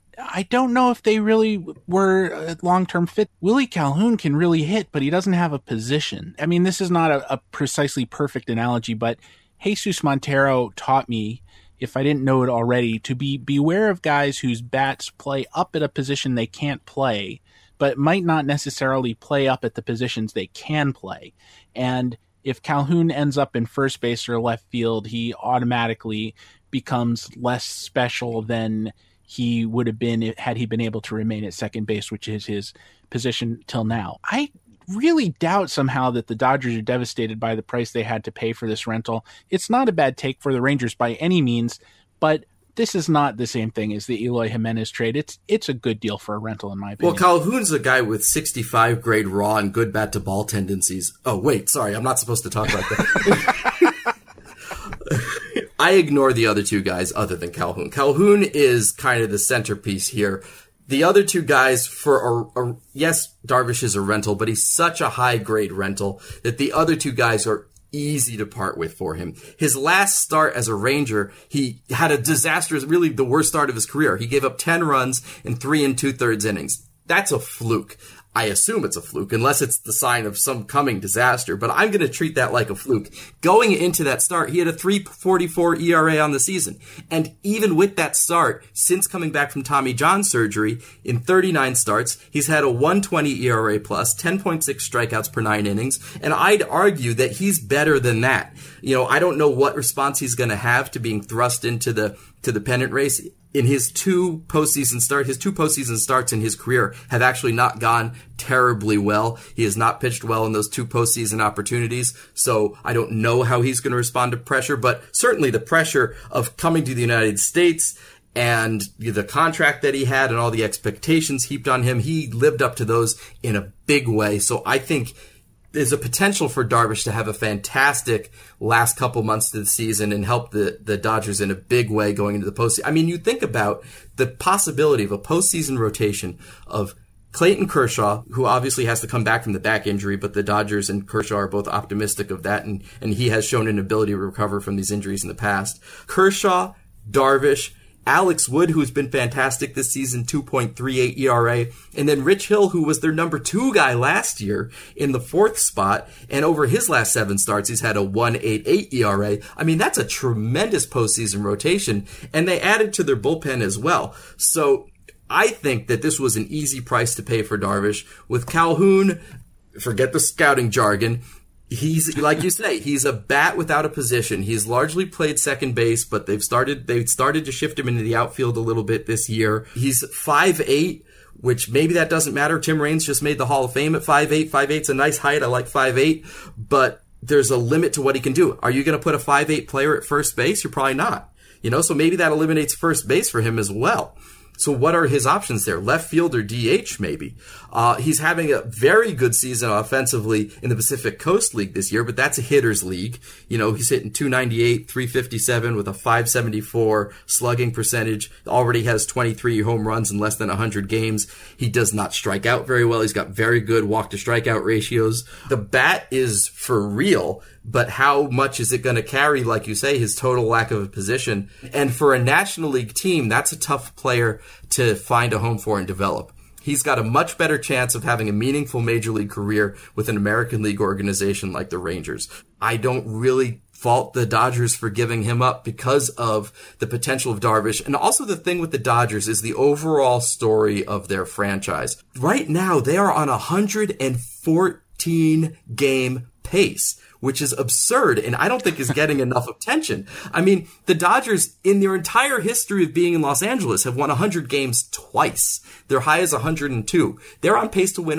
S1: I don't know if they really were a long-term fit. Willie Calhoun can really hit, but he doesn't have a position. I mean, this is not a precisely perfect analogy, but Jesus Montero taught me, if I didn't know it already, to beware of guys whose bats play up at a position they can't play, but might not necessarily play up at the positions they can play. And if Calhoun ends up in first base or left field, he automatically becomes less special than he would have been had he been able to remain at second base, which is his position till now. I really doubt somehow that the Dodgers are devastated by the price they had to pay for this rental. It's not a bad take for the Rangers by any means, but this is not the same thing as the Eloy Jimenez trade. It's a good deal for a rental, in my opinion.
S6: Well, Calhoun's a guy with 65 grade raw and good bat to ball tendencies. Oh, wait, sorry, I'm not supposed to talk about that. I ignore the other two guys other than Calhoun. Calhoun is kind of the centerpiece here. The other two guys, yes, Darvish is a rental, but he's such a high-grade rental that the other two guys are easy to part with for him. His last start as a Ranger, he had a disastrous, really the worst start of his career. He gave up 10 runs in 3 2/3 innings. That's a fluke. I assume it's a fluke, unless it's the sign of some coming disaster, but I'm going to treat that like a fluke. Going into that start, he had a 3.44 ERA on the season. And even with that start, since coming back from Tommy John surgery, in 39 starts, he's had a 1.20 ERA plus, 10.6 strikeouts per 9 innings, and I'd argue that he's better than that. I don't know what response he's going to have to being thrust into the pennant race. In his two postseason starts in his career have actually not gone terribly well. He has not pitched well in those two postseason opportunities, so I don't know how he's going to respond to pressure, but certainly the pressure of coming to the United States and the contract that he had and all the expectations heaped on him, he lived up to those in a big way. So I think there's a potential for Darvish to have a fantastic last couple months of the season and help the Dodgers in a big way going into the postseason. I mean, you think about the possibility of a postseason rotation of Clayton Kershaw, who obviously has to come back from the back injury, but the Dodgers and Kershaw are both optimistic of that, and he has shown an ability to recover from these injuries in the past. Kershaw, Darvish, Alex Wood, who's been fantastic this season, 2.38 ERA, and then Rich Hill, who was their number 2 guy last year in the 4th spot, and over his last 7 starts, he's had a 1.88 ERA. I mean, that's a tremendous postseason rotation, and they added to their bullpen as well. So I think that this was an easy price to pay for Darvish. With Calhoun, forget the scouting jargon, he's, like you say, he's a bat without a position. He's largely played second base, but they've started to shift him into the outfield a little bit this year. He's 5'8", which maybe that doesn't matter. Tim Raines just made the Hall of Fame at 5'8". 5'8's a nice height. I like 5'8", but there's a limit to what he can do. Are you going to put a 5'8 player at first base? You're probably not. So maybe that eliminates first base for him as well. So what are his options there? Left field or DH maybe? He's having a very good season offensively in the Pacific Coast League this year, but that's a hitter's league. He's hitting 298, 357 with a 574 slugging percentage. Already has 23 home runs in less than 100 games. He does not strike out very well. He's got very good walk to strikeout ratios. The bat is for real, but how much is it going to carry, like you say, his total lack of a position? And for a National League team, that's a tough player to find a home for and develop. He's got a much better chance of having a meaningful major league career with an American League organization like the Rangers. I don't really fault the Dodgers for giving him up because of the potential of Darvish. And also the thing with the Dodgers is the overall story of their franchise. Right now, they are on a 114 game pace, which is absurd and I don't think is getting enough attention. I mean, the Dodgers, in their entire history of being in Los Angeles, have won 100 games twice. Their high is 102. They're on pace to win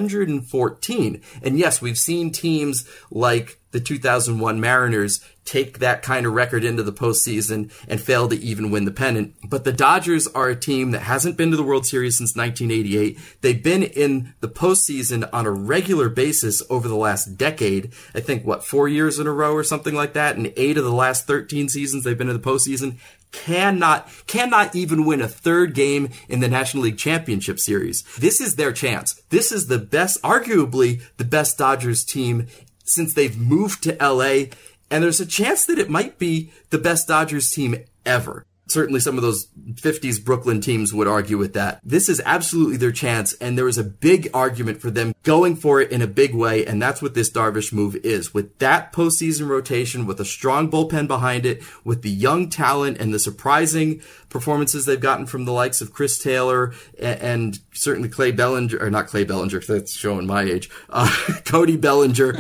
S6: 114. And yes, we've seen teams like the 2001 Mariners take that kind of record into the postseason and fail to even win the pennant. But the Dodgers are a team that hasn't been to the World Series since 1988. They've been in the postseason on a regular basis over the last decade. I think, 4 years in a row or something like that? And 8 of the last 13 seasons they've been in the postseason. Cannot even win a third game in the National League Championship Series. This is their chance. This is the best, arguably the best Dodgers team since they've moved to LA, and there's a chance that it might be the best Dodgers team ever. Certainly some of those 50s Brooklyn teams would argue with that. This is absolutely their chance, and there is a big argument for them going for it in a big way, and that's what this Darvish move is. With that postseason rotation, with a strong bullpen behind it, with the young talent and the surprising performances they've gotten from the likes of Chris Taylor and certainly Clay Bellinger, or not Clay Bellinger, that's showing my age, Cody Bellinger.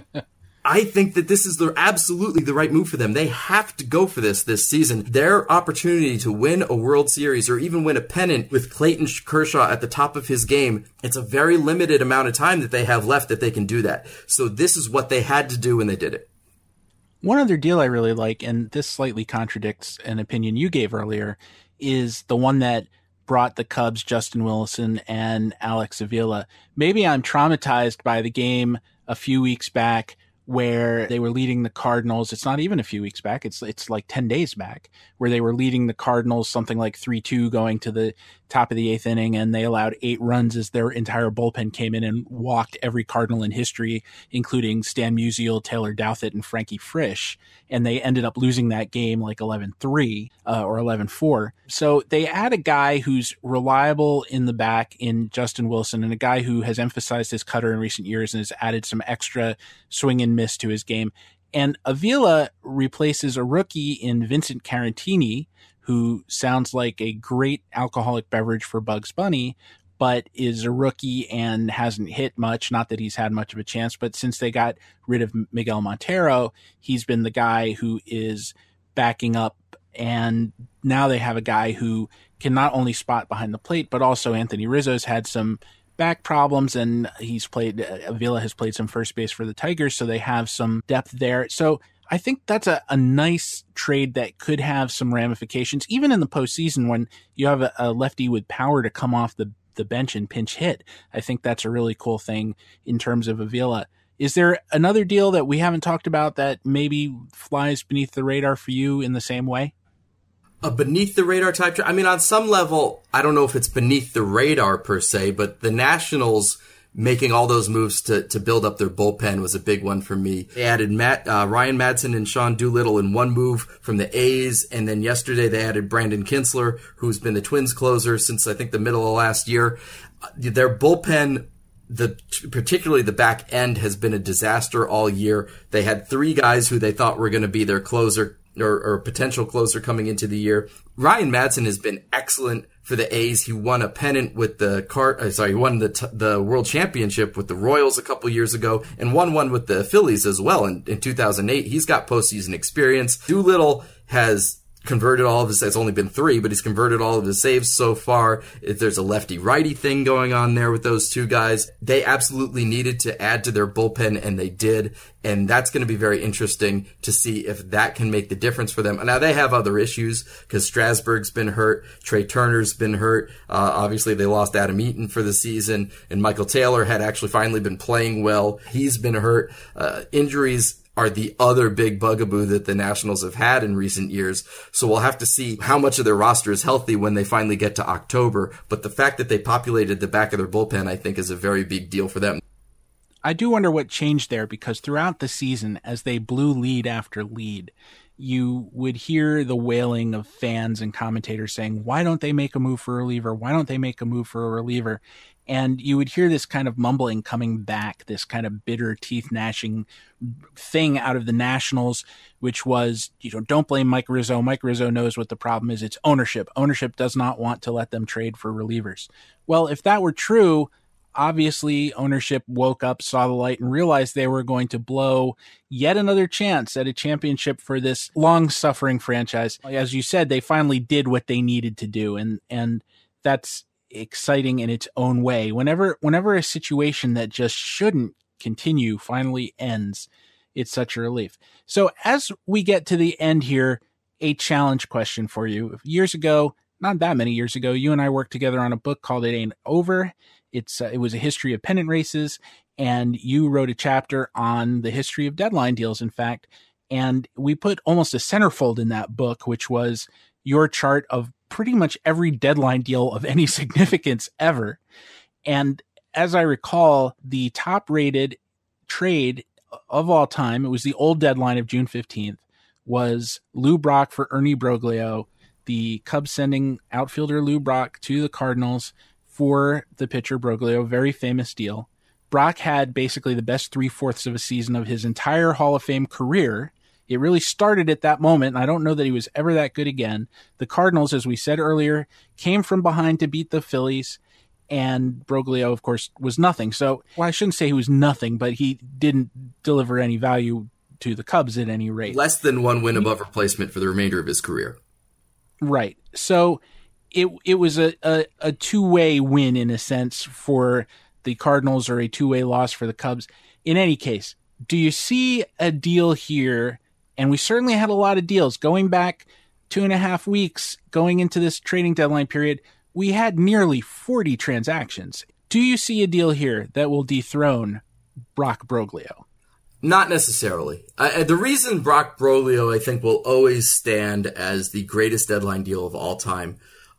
S6: I think that this is absolutely the right move for them. They have to go for this season. Their opportunity to win a World Series or even win a pennant with Clayton Kershaw at the top of his game, it's a very limited amount of time that they have left that they can do that. So this is what they had to do when they did it.
S1: One other deal I really like, and this slightly contradicts an opinion you gave earlier, is the one that brought the Cubs Justin Wilson and Alex Avila. Maybe I'm traumatized by the game a few weeks back where they were leading the Cardinals. It's not even a few weeks back. It's like 10 days back, where they were leading the Cardinals something like 3-2 going to the top of the 8th inning, and they allowed 8 runs as their entire bullpen came in and walked every Cardinal in history, including Stan Musial, Taylor Douthit, and Frankie Frisch. And they ended up losing that game like 11-3 or 11-4. So they add a guy who's reliable in the back in Justin Wilson, and a guy who has emphasized his cutter in recent years and has added some extra swing and miss to his game. And Avila replaces a rookie in Vincent Carantini, who sounds like a great alcoholic beverage for Bugs Bunny, but is a rookie and hasn't hit much. Not that he's had much of a chance, but since they got rid of Miguel Montero, he's been the guy who is backing up. And now they have a guy who can not only spot behind the plate, but also Anthony Rizzo's had some back problems, and Avila has played some first base for the Tigers, so they have some depth there. So I think that's a nice trade that could have some ramifications, even in the postseason when you have a lefty with power to come off the bench and pinch hit. I think that's a really cool thing in terms of Avila. Is there another deal that we haven't talked about that maybe flies beneath the radar for you in the same way?
S6: A beneath the radar type trade? I mean, on some level, I don't know if it's beneath the radar per se, but the Nationals making all those moves to build up their bullpen was a big one for me. They added Ryan Madson and Sean Doolittle in one move from the A's, and then yesterday they added Brandon Kinsler, who's been the Twins closer since I think the middle of last year. Their bullpen, particularly the back end, has been a disaster all year. They had 3 guys who they thought were going to be their closer or potential closer coming into the year. Ryan Madson has been excellent for the A's. He won a pennant with he won the World Championship with the Royals a couple years ago and won one with the Phillies as well in 2008. He's got postseason experience. Doolittle has converted all of his, it's only been 3, but he's converted all of his saves so far. If there's a lefty-righty thing going on there with those two guys, they absolutely needed to add to their bullpen, and they did. And that's going to be very interesting to see if that can make the difference for them. Now, they have other issues because Strasburg's been hurt. Trey Turner's been hurt. Obviously, they lost Adam Eaton for the season, and Michael Taylor had actually finally been playing well. He's been hurt. Injuries are the other big bugaboo that the Nationals have had in recent years. So we'll have to see how much of their roster is healthy when they finally get to October. But the fact that they populated the back of their bullpen, I think, is a very big deal for them.
S1: I do wonder what changed there, because throughout the season, as they blew lead after lead, you would hear the wailing of fans and commentators saying, why don't they make a move for a reliever? Why don't they make a move for a reliever? And you would hear this kind of mumbling coming back, this kind of bitter, teeth-gnashing thing out of the Nationals, which was, don't blame Mike Rizzo. Mike Rizzo knows what the problem is. It's ownership. Ownership does not want to let them trade for relievers. Well, if that were true, obviously ownership woke up, saw the light, and realized they were going to blow yet another chance at a championship for this long-suffering franchise. As you said, they finally did what they needed to do, and that's exciting in its own way. Whenever a situation that just shouldn't continue finally ends, it's such a relief. So as we get to the end here, a challenge question for you. Years ago, not that many years ago, you and I worked together on a book called It Ain't Over. It was a history of pennant races, and you wrote a chapter on the history of deadline deals, in fact, and we put almost a centerfold in that book, which was your chart of pretty much every deadline deal of any significance ever. And as I recall, the top-rated trade of all time, it was the old deadline of June 15th, was Lou Brock for Ernie Broglio, the Cubs sending outfielder Lou Brock to the Cardinals for the pitcher Broglio. Very famous deal. Brock had basically the best 3/4 of a season of his entire Hall of Fame career. It really started at that moment, and I don't know that he was ever that good again. The Cardinals, as we said earlier, came from behind to beat the Phillies, and Broglio, of course, was nothing. So, well, I shouldn't say he was nothing, but he didn't deliver any value to the Cubs at any rate.
S6: Less than 1 win above replacement for the remainder of his career.
S1: Right. So it was a two-way win, in a sense, for the Cardinals, or a two-way loss for the Cubs. In any case, do you see a deal here? And we certainly had a lot of deals going back 2.5 weeks going into this trading deadline period. We had nearly 40 transactions. Do you see a deal here that will dethrone Brock Broglio?
S6: Not necessarily. The reason Brock Broglio, I think, will always stand as the greatest deadline deal of all time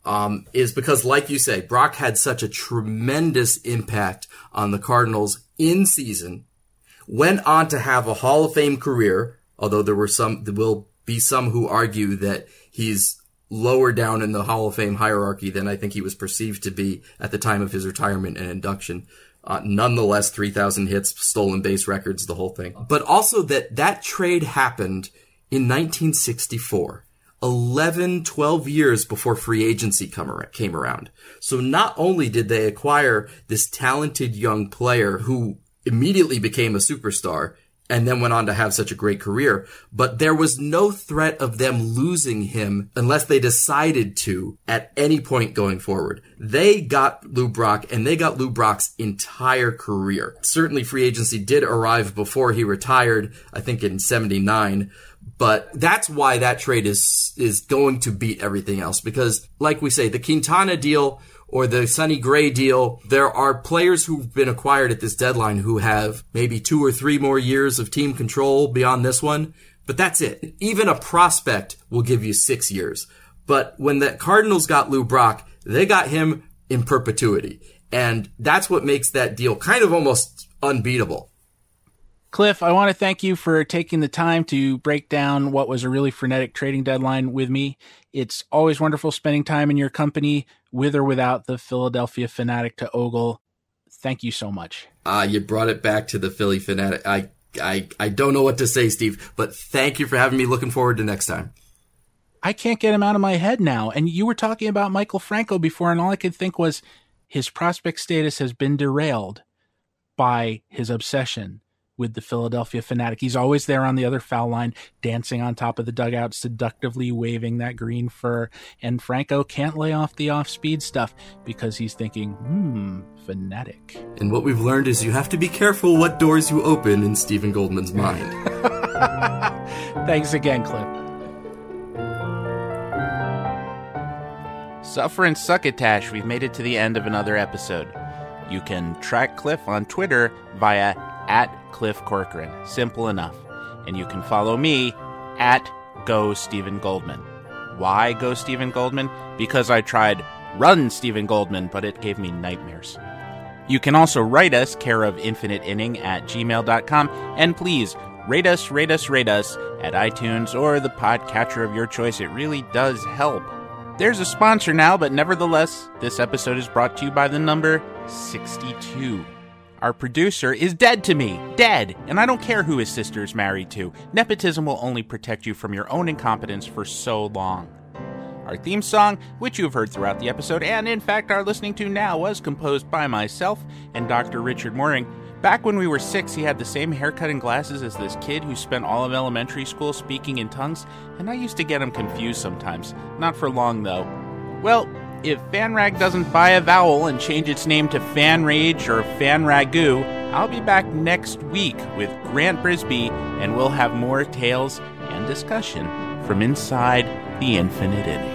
S6: is because, like you say, Brock had such a tremendous impact on the Cardinals in season, went on to have a Hall of Fame career, although there will be some who argue that he's lower down in the Hall of Fame hierarchy than I think he was perceived to be at the time of his retirement and induction. Nonetheless, 3,000 hits, stolen base records, the whole thing. But also that trade happened in 1964. 12 years before free agency came around. So not only did they acquire this talented young player who immediately became a superstar and then went on to have such a great career, but there was no threat of them losing him unless they decided to at any point going forward. They got Lou Brock, and they got Lou Brock's entire career. Certainly free agency did arrive before he retired, I think in 79, but that's why that trade is going to beat everything else, because like we say, the Quintana deal or the Sonny Gray deal, there are players who've been acquired at this deadline who have maybe 2 or 3 more years of team control beyond this one, but that's it. Even a prospect will give you 6 years. But when the Cardinals got Lou Brock, they got him in perpetuity. And that's what makes that deal kind of almost unbeatable.
S1: Cliff, I want to thank you for taking the time to break down what was a really frenetic trading deadline with me. It's always wonderful spending time in your company, with or without the Philadelphia Fanatic to ogle. Thank you so much.
S6: You brought it back to the Philly Fanatic. I don't know what to say, Steve, but thank you for having me. Looking forward to next time.
S1: I can't get him out of my head now. And you were talking about Michael Franco before, and all I could think was his prospect status has been derailed by his obsession
S7: with the Philadelphia Fanatic. He's always there on the other foul line, dancing on top of the dugout, seductively waving that green fur. And Franco can't lay off the off-speed stuff because he's thinking, Fanatic.
S6: And what we've learned is you have to be careful what doors you open in Stephen Goldman's mind.
S7: Thanks again, Cliff.
S1: Suffer and succotash, we've made it to the end of another episode. You can track Cliff on Twitter via @CliffCorcoran. Simple enough. And you can follow me @GoStephenGoldman. Why Go Stephen Goldman? Because I tried Run Stephen Goldman, but it gave me nightmares. You can also write us, care of Infinite Inning @gmail.com, and please rate us at iTunes or the podcatcher of your choice. It really does help. There's a sponsor now, but nevertheless, this episode is brought to you by the number 62. Our producer is dead to me. Dead. And I don't care who his sister is married to. Nepotism will only protect you from your own incompetence for so long. Our theme song, which you've heard throughout the episode, and in fact are listening to now, was composed by myself and Dr. Richard Mooring. Back when we were 6, he had the same haircut and glasses as this kid who spent all of elementary school speaking in tongues, and I used to get him confused sometimes. Not for long, though. Well, if FanRag doesn't buy a vowel and change its name to FanRage or FanRagoo, I'll be back next week with Grant Brisbee, and we'll have more tales and discussion from inside the Infinite Inning.